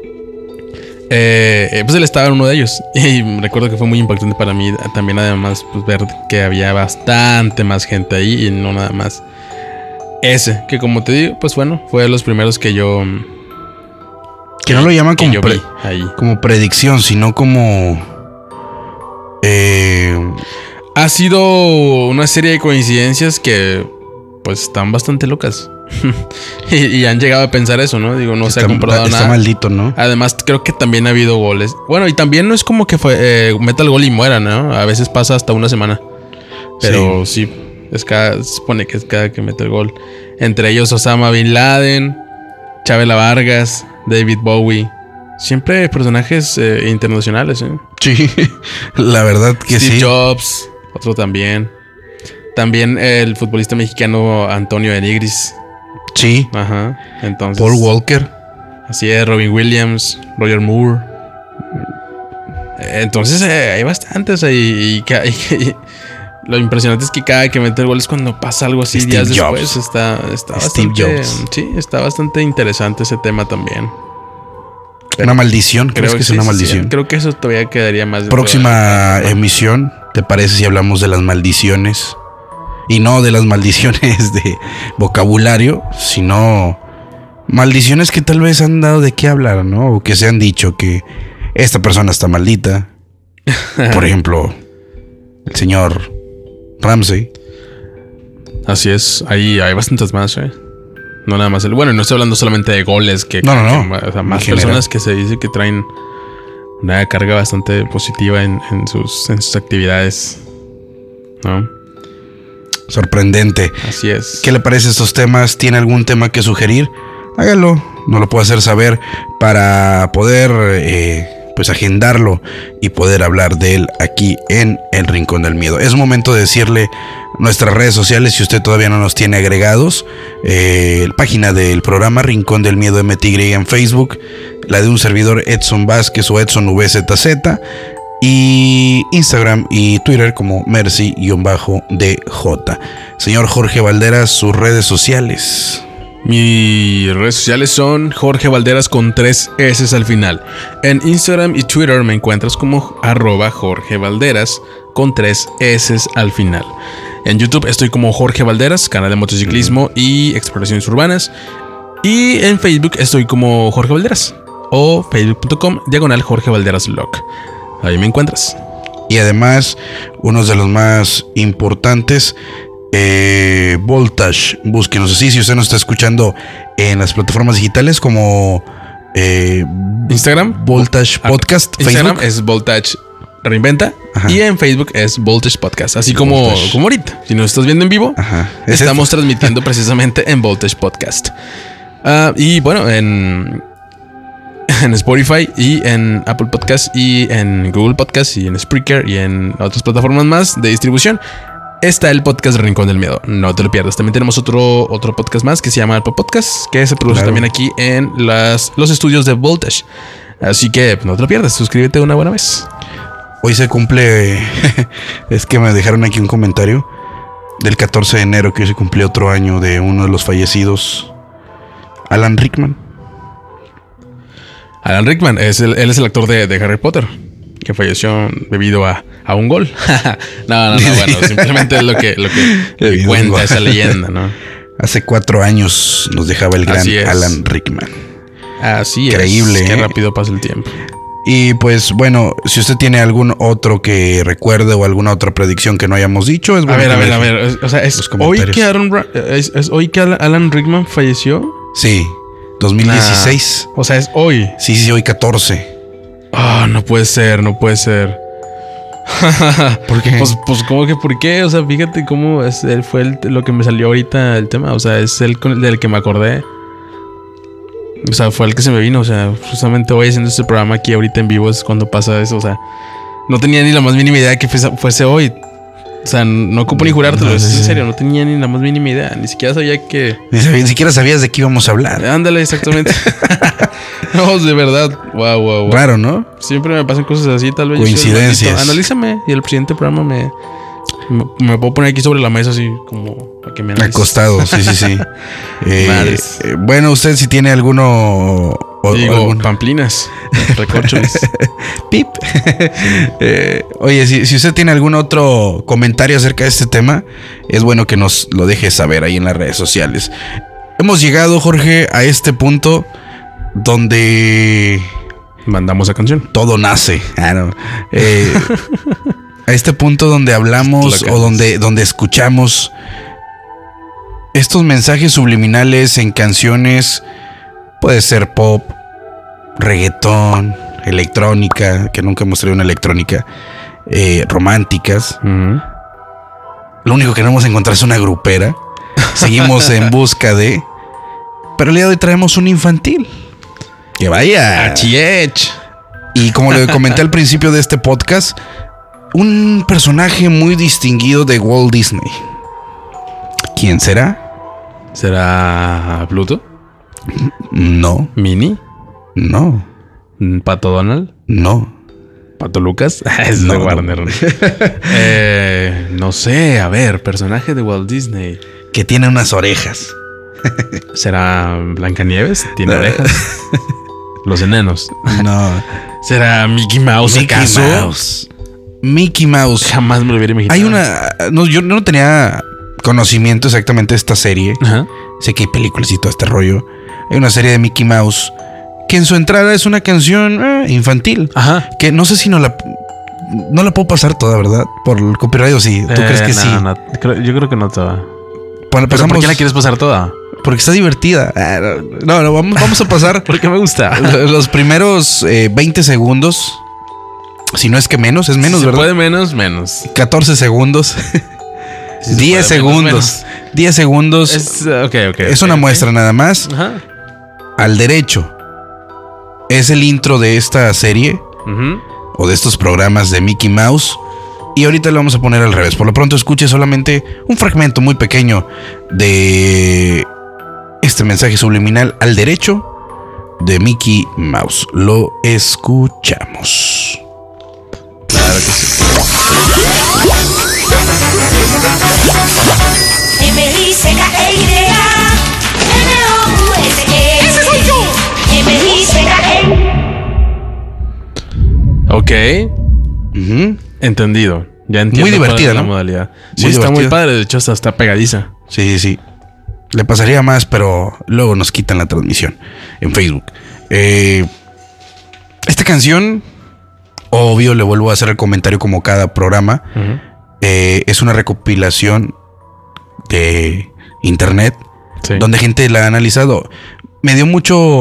Pues él estaba en uno de ellos. Y recuerdo que fue muy impactante para mí también, además, pues ver que había bastante más gente ahí y no nada más ese, que como te digo, pues bueno, fue de los primeros que yo... Que no lo llaman como, ahí. Como predicción, sino como... Ha sido una serie de coincidencias que pues están bastante locas. y han llegado a pensar eso, ¿no? Digo, no se ha comprobado nada. Está maldito, ¿no? Además, creo que también ha habido goles. Bueno, y también no es como que meta el gol y muera, ¿no? A veces pasa hasta una semana. Pero sí se supone que es cada que mete el gol. Entre ellos Osama Bin Laden, Chavela Vargas, David Bowie. Siempre personajes internacionales, ¿eh? Sí, la verdad que Steve sí. Jobs, otro también. También el futbolista mexicano Antonio de Nigris. Sí. Ajá. Entonces, Paul Walker. Así es, Robin Williams, Roger Moore. Entonces hay bastantes ahí. Y lo impresionante es que cada que mete el gol es cuando pasa algo así Steve días Jobs. después. Está Steve bastante, Jobs. sí, está bastante interesante ese tema también. Una maldición. ¿Crees que es una maldición? Sí, creo que eso todavía quedaría más. Próxima emisión, ¿te parece si hablamos de las maldiciones? Y no de las maldiciones de vocabulario, sino maldiciones que tal vez han dado de qué hablar, ¿no? O que se han dicho que esta persona está maldita. Por ejemplo, el señor Ramsey. Así es, hay bastantes más, ¿eh? No nada más. Bueno, no estoy hablando solamente de goles. O sea, más personas que se dice que traen una carga bastante positiva en sus actividades, ¿no? Sorprendente. Así es. ¿Qué le parece estos temas? ¿Tiene algún tema que sugerir? Hágalo. Nos lo puede hacer saber para poder pues agendarlo y poder hablar de él aquí en El Rincón del Miedo. Es momento de decirle nuestras redes sociales, si usted todavía no nos tiene agregados, la página del programa Rincón del Miedo MTY en Facebook, la de un servidor Edson Vázquez o Edson VZZ, y Instagram y Twitter como Mercy-DJ. Señor Jorge Valderas, sus redes sociales. Mis redes sociales son Jorge Valderas con 3 S al final. En Instagram y Twitter me encuentras como @Jorge Valderas con 3 S al final. En YouTube estoy como Jorge Valderas, canal de motociclismo y exploraciones urbanas. Y en Facebook estoy como Jorge Valderas o facebook.com/Jorge Valderas Vlog. Ahí me encuentras. Y además, uno de los más importantes, Voltage. Búsquenos así si usted nos está escuchando en las plataformas digitales como Instagram, Voltage Podcast. Instagram Facebook es Voltage Reinventa. Ajá. Y en Facebook es Voltage Podcast. Así como ahorita. Si nos estás viendo en vivo, Ajá. estamos transmitiendo precisamente en Voltage Podcast. Y bueno, en Spotify y en Apple Podcast y en Google Podcast y en Spreaker y en otras plataformas más de distribución está el podcast Rincón del Miedo. No te lo pierdas. También tenemos otro podcast más que se llama Apple Podcast, que se produce también aquí en los estudios de Voltage. Así que no te lo pierdas. Suscríbete una buena vez. Hoy se cumple, es que me dejaron aquí un comentario del 14 de enero que hoy se cumplió otro año de uno de los fallecidos, Alan Rickman. Alan Rickman, él es el actor de Harry Potter, que falleció debido a un gol. No, bueno, simplemente es lo que cuenta esa leyenda, ¿no? Hace 4 años nos dejaba el gran Alan Rickman. Así increíble, es. Qué rápido pasa el tiempo. Y pues bueno, si usted tiene algún otro que recuerde o alguna otra predicción que no hayamos dicho, es bueno. A ver. O sea, ¿es hoy que Alan Rickman falleció? Sí, 2016. O sea, es hoy. Sí, hoy 14. No puede ser. ¿Por qué? Pues ¿cómo que por qué? O sea, fíjate cómo él fue lo que me salió ahorita el tema. O sea, es él del que me acordé. O sea, fue el que se me vino. O sea, justamente hoy haciendo este programa aquí ahorita en vivo es cuando pasa eso. O sea, no tenía ni la más mínima idea de que fuese hoy. O sea, no ocupo ni jurártelo, es en serio, no tenía ni la más mínima idea. Ni siquiera sabía que... Ni siquiera sabías de qué íbamos a hablar. Ándale, exactamente. No, de verdad. Wow. Raro, ¿no? Siempre me pasan cosas así, tal vez. Coincidencias. Analízame. Y el siguiente programa me puedo poner aquí sobre la mesa así como para que me analices. Acostado, sí. Bueno, usted si tiene alguno... pamplinas, recorcholis. Pip. Oye, si usted tiene algún otro comentario acerca de este tema, es bueno que nos lo deje saber ahí en las redes sociales. Hemos llegado, Jorge, a este punto donde... mandamos la canción. Todo nace. A este punto donde hablamos o donde escuchamos estos mensajes subliminales en canciones, puede ser pop, reggaetón, electrónica, que nunca hemos traído una electrónica, románticas. Lo único que no hemos encontrado es una grupera. Seguimos en busca de... Pero el día de hoy traemos un infantil. Que vaya. Achiech. Y como le comenté al principio de este podcast, un personaje muy distinguido de Walt Disney. ¿Quién será? ¿Será Pluto? No. ¿Minnie? No. ¿Pato Donald? No. ¿Pato Lucas? Es No, de no. Warner. No sé, a ver, personaje de Walt Disney. Que tiene unas orejas. ¿Será Blancanieves? ¿Tiene orejas? Los enanos. No. ¿Será Mickey Mouse acaso? Mickey Mouse. Jamás me lo hubiera imaginado. Hay una... No, yo no tenía conocimiento exactamente de esta serie. Ajá. Sé que hay películas y todo este rollo. Hay una serie de Mickey Mouse que en su entrada es una canción infantil. Ajá. Que no sé si no la puedo pasar toda, ¿verdad? Por el copyright o sí. ¿Tú crees que sí? No, yo creo que no toda. Bueno, ¿Pero por qué la quieres pasar toda? Porque está divertida. No, vamos a pasar Porque me gusta. los primeros 20 segundos. Si no es que menos, es menos, Si ¿verdad? puede menos. 14 segundos. Si se 10 puede, segundos. 10 segundos. Es una muestra nada más. Ajá. Al derecho es el intro de esta serie o de estos programas de Mickey Mouse. Y ahorita lo vamos a poner al revés. Por lo pronto escuche solamente un fragmento muy pequeño de este mensaje subliminal al derecho de Mickey Mouse. Lo escuchamos. Claro que sí. ¡Ese soy yo! Ok. Ujú. Entendido. Ya entiendo. Muy divertida, cuál es la ¿no? modalidad. Sí, Muy está muy divertida. padre. De hecho, hasta está pegadiza. Sí. Le pasaría más, pero luego nos quitan la transmisión en Facebook. Esta canción, obvio, le vuelvo a hacer el comentario como cada programa. Es una recopilación de internet Sí. donde gente la ha analizado. Me dio mucho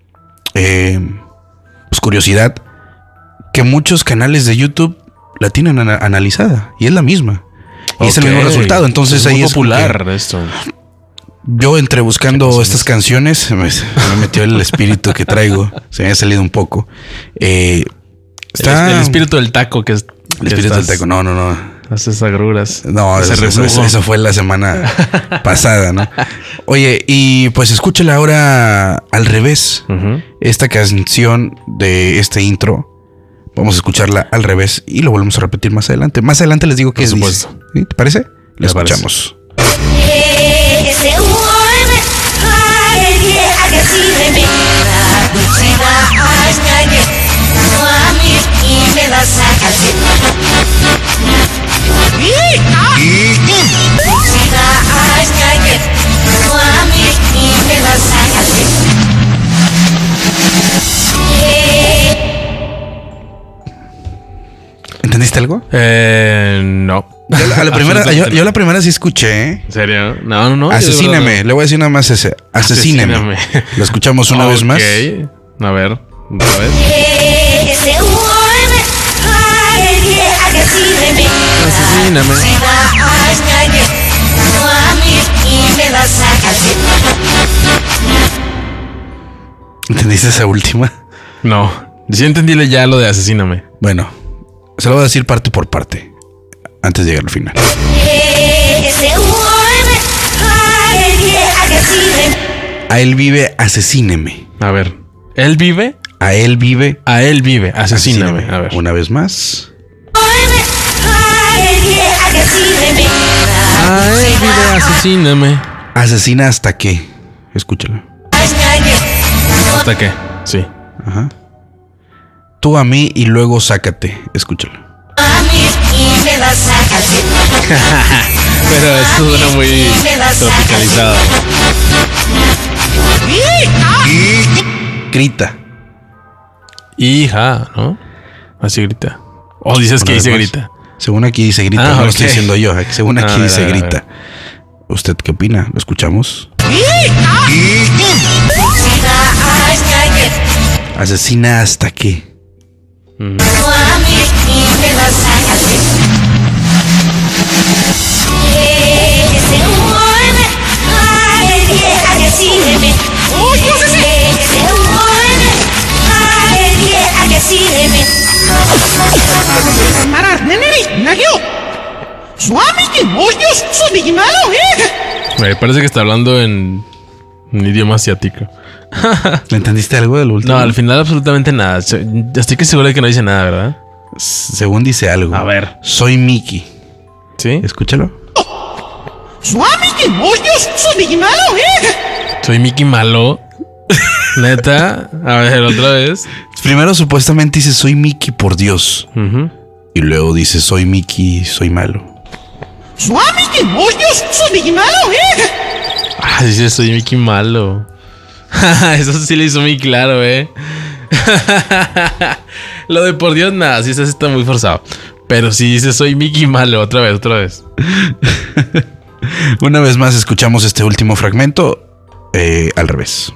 pues curiosidad que muchos canales de YouTube la tienen analizada y es la misma. Y es el mismo Ok. resultado. Entonces es ahí muy es como que popular esto. yo entre buscando estas canciones me metió el espíritu que traigo. Se me ha salido un poco. Está El espíritu del taco que es. el espíritu del taco. No. Haces agruras. No, eso fue la semana pasada, ¿no? Oye, y pues escúchala ahora al revés. Esta canción de este intro, vamos a escucharla al revés y lo volvemos a repetir más adelante. Más adelante les digo qué Por dice. supuesto. ¿Sí? ¿Te parece? La Me parece. escuchamos. ¿Entendiste algo? No. Yo la primera sí escuché, ¿eh? ¿En serio? No. Asesíname. Le voy a decir nada más ese. Asesíname. Asesíname. Lo escuchamos una vez más. Ok. A ver. Otra vez. Asesíname. ¿Entendiste esa última? No. Sí entendí ya lo de asesíname. Bueno, se lo voy a decir parte por parte antes de llegar al final. A él vive, asesíneme. A ver. ¿Él vive? A él vive, A él vive. Asesíname. A ver. Una vez más. A él vive. Asesíname. Asesina hasta que. Escúchalo. ¿Hasta qué? Sí. Ajá. Tú a mí y luego sácate. Escúchalo. Pero esto suena muy tropicalizado. Grita. Hija, ¿no? Así grita. O dices que Una vez dice más. grita. Según aquí dice grita. Ah, no lo ok. estoy diciendo yo. Según aquí A ver, dice a ver, a grita. ¿Usted qué opina? ¿Lo escuchamos? Asesina hasta que. Me parece que está hablando en un idioma asiático. ¿Le entendiste algo del último? No, al final absolutamente nada. Estoy que seguro de que no dice nada, ¿verdad? Según dice algo. A ver. Soy Mickey. ¿Sí? Escúchalo. Soy Mickey malo. Neta. A ver, otra vez. Primero supuestamente dice soy Mickey por Dios. Y luego dice soy Mickey, soy malo. Ah, dice soy Mickey malo. Eso sí le hizo muy claro, Lo de por Dios, nada, sí, eso está muy forzado. Pero sí dice soy Mickey malo, otra vez. Una vez más escuchamos este último fragmento al revés.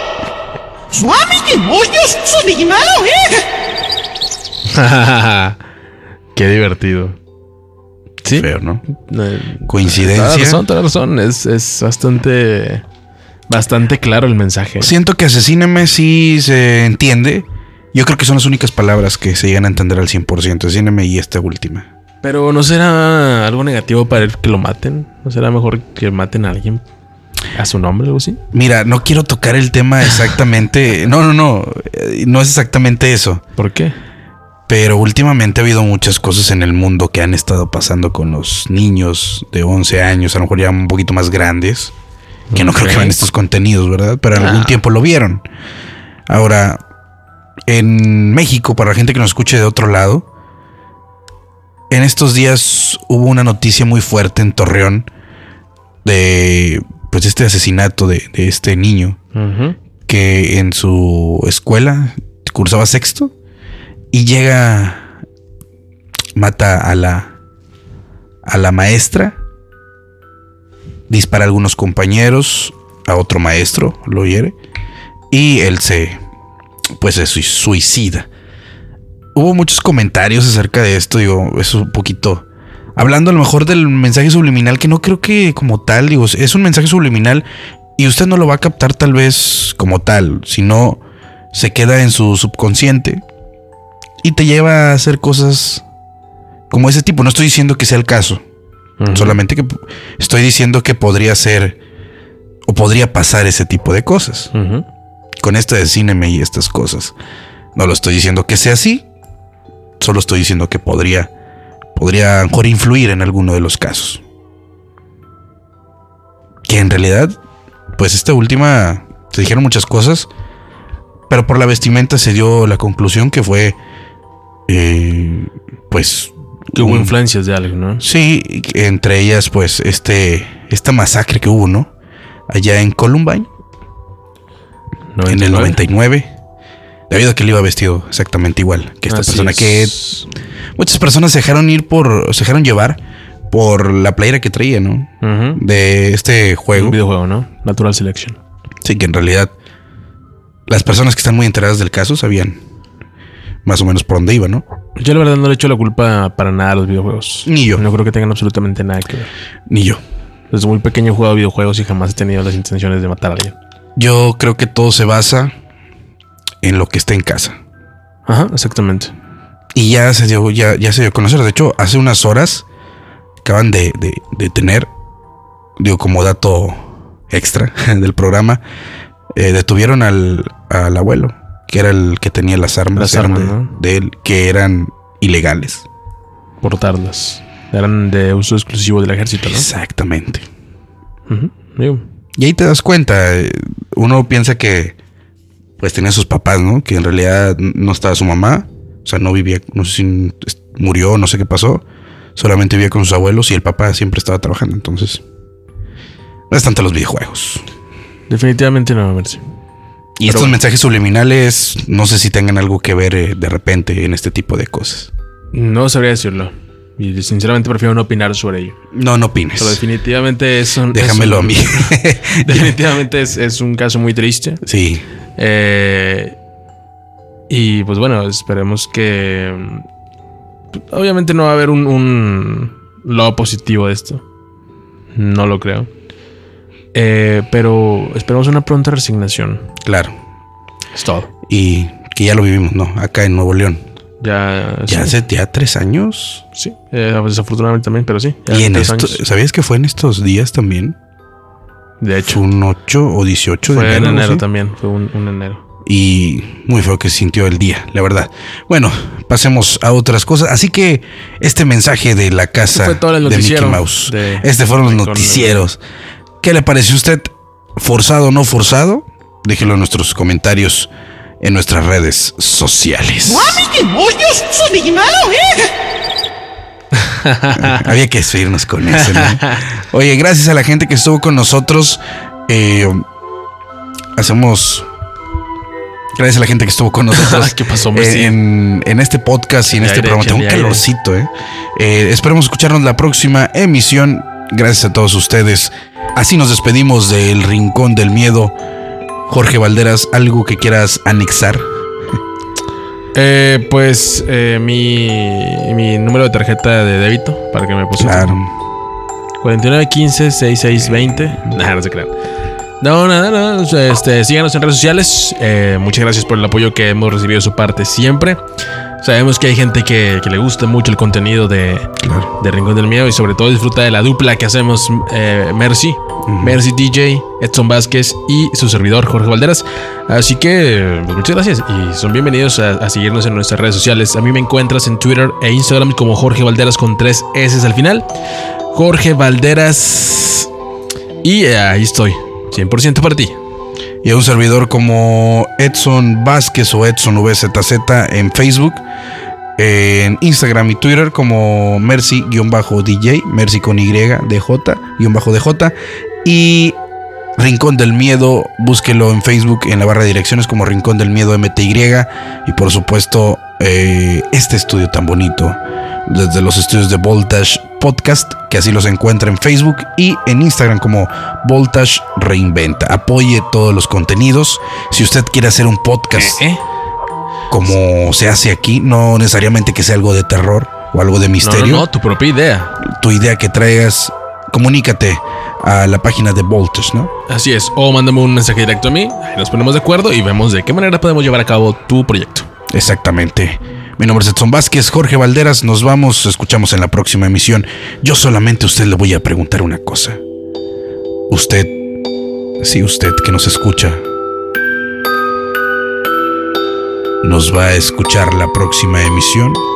Qué divertido. Sí. Feo, ¿no? Coincidencia. Coincidencia. Toda razón. Es bastante claro el mensaje. Siento que asesíneme sí se entiende. Yo creo que son las únicas palabras que se llegan a entender al 100%. Asesíneme y esta última. Pero ¿no será algo negativo para él que lo maten? ¿No será mejor que maten a alguien a su nombre o algo así? Mira, no quiero tocar el tema exactamente. No. No es exactamente eso. ¿Por qué? Pero últimamente ha habido muchas cosas en el mundo que han estado pasando con los niños de 11 años, a lo mejor ya un poquito más grandes, que no creo que vean estos contenidos, ¿verdad? Pero en algún tiempo lo vieron. Ahora, en México, para la gente que nos escuche de otro lado, en estos días hubo una noticia muy fuerte en Torreón de pues este asesinato de este niño que en su escuela cursaba sexto y llega, mata a la maestra, dispara a algunos compañeros, a otro maestro lo hiere y él se suicida. Hubo muchos comentarios acerca de esto, digo, es un poquito hablando a lo mejor del mensaje subliminal, que no creo que como tal, digo, es un mensaje subliminal y usted no lo va a captar tal vez como tal, sino se queda en su subconsciente y te lleva a hacer cosas como ese tipo. No estoy diciendo que sea el caso, solamente que estoy diciendo que podría ser o podría pasar ese tipo de cosas. Con esto de cine y estas cosas. No lo estoy diciendo que sea así, solo estoy diciendo que podría a lo mejor influir en alguno de los casos. Que en realidad, pues esta última, se dijeron muchas cosas, pero por la vestimenta se dio la conclusión que fue, pues... Que hubo influencias de algo, ¿no? Sí, entre ellas, pues, esta masacre que hubo, ¿no? Allá en Columbine. 99. En el 99. Debido a que él iba vestido exactamente igual que esta persona. Que muchas personas se dejaron llevar por la playera que traía, ¿no? De este juego. Un videojuego, ¿no? Natural Selection. Sí, que en realidad las personas que están muy enteradas del caso sabían más o menos por dónde iba, ¿no? Yo la verdad no le echo la culpa para nada a los videojuegos. Ni yo. No creo que tengan absolutamente nada que ver. Ni yo. Desde muy pequeño he jugado videojuegos y jamás he tenido las intenciones de matar a alguien. Yo creo que todo se basa en lo que está en casa. Ajá, exactamente. Y ya se dio a conocer. De hecho, hace unas horas acaban de tener, digo, como dato extra del programa, detuvieron al abuelo, que era el que tenía las armas, ¿no? de él, que eran ilegales. Portarlas. Eran de uso exclusivo del ejército, ¿no? Exactamente. Digo. Y ahí te das cuenta, uno piensa que pues tenía sus papás, ¿no? Que en realidad no estaba su mamá, o sea, no vivía, no sé si murió, no sé qué pasó, solamente vivía con sus abuelos y el papá siempre estaba trabajando, entonces no es tanto los videojuegos. Definitivamente no, Mercy. Y estos mensajes subliminales, no sé si tengan algo que ver de repente en este tipo de cosas. No sabría decirlo. Y sinceramente prefiero no opinar sobre ello. No opines. Pero definitivamente Déjamelo a mí. Definitivamente es un caso muy triste. Sí. Y pues bueno, esperemos que... Obviamente no va a haber un lado positivo de esto. No lo creo. Pero esperamos una pronta resignación. Claro. Es todo. Y que ya lo vivimos, ¿no? Acá en Nuevo León. Ya Hace 3 años. Sí, desafortunadamente también, pero sí. Y en esto, ¿sabías que fue en estos días también? De hecho. Fue un 8 o 18 de enero. Fue en enero ¿sí? también, fue un enero. Y muy feo que se sintió el día, la verdad. Bueno, pasemos a otras cosas. Así que este mensaje de la casa fue todo el de Mickey noticiero Mouse. Fueron los Rincón noticieros. ¿Qué le pareció a usted? ¿Forzado o no forzado? Déjelo en nuestros comentarios en nuestras redes sociales. ¡Mami, demonios! ¡Sos de malo, Había que seguirnos con eso, ¿no? Oye, gracias a la gente que estuvo con nosotros. Gracias a la gente que estuvo con nosotros. ¿Qué pasó, en este podcast y en este programa. Tengo un calorcito, Esperemos escucharnos la próxima emisión. Gracias a todos ustedes. Así nos despedimos del Rincón del Miedo. Jorge Valderas, ¿algo que quieras anexar? Mi número de tarjeta de débito para que me pusieran. Claro. 4915-6620. No se crean. No. Síganos en redes sociales. Muchas gracias por el apoyo que hemos recibido de su parte siempre. Sabemos que hay gente que le gusta mucho el contenido de Rincón del Miedo y sobre todo disfruta de la dupla que hacemos Mercy DJ, Edson Vázquez y su servidor Jorge Valderas. Así que pues, muchas gracias y son bienvenidos a seguirnos en nuestras redes sociales. A mí me encuentras en Twitter e Instagram como Jorge Valderas con 3 S al final. Jorge Valderas. Y ahí estoy, 100% para ti. Y a un servidor como Edson Vázquez o Edson VZZ en Facebook, en Instagram y Twitter como Mercy-DJ, Mercy con Y-DJ, y Rincón del Miedo, búsquelo en Facebook en la barra de direcciones como Rincón del Miedo MTY, y por supuesto este estudio tan bonito desde los estudios de Voltage Podcast, que así los encuentra en Facebook y en Instagram como Voltage Reinventa. Apoye todos los contenidos. Si usted quiere hacer un podcast como se hace aquí, no necesariamente que sea algo de terror o algo de misterio. No, tu propia idea. Tu idea que traigas, comunícate a la página de Voltage, ¿no? Así es, o mándame un mensaje directo a mí, ahí nos ponemos de acuerdo y vemos de qué manera podemos llevar a cabo tu proyecto. Exactamente. Mi nombre es Edson Vázquez, Jorge Valderas, nos vamos, escuchamos en la próxima emisión. Yo solamente a usted le voy a preguntar una cosa. Usted que nos escucha, ¿nos va a escuchar la próxima emisión?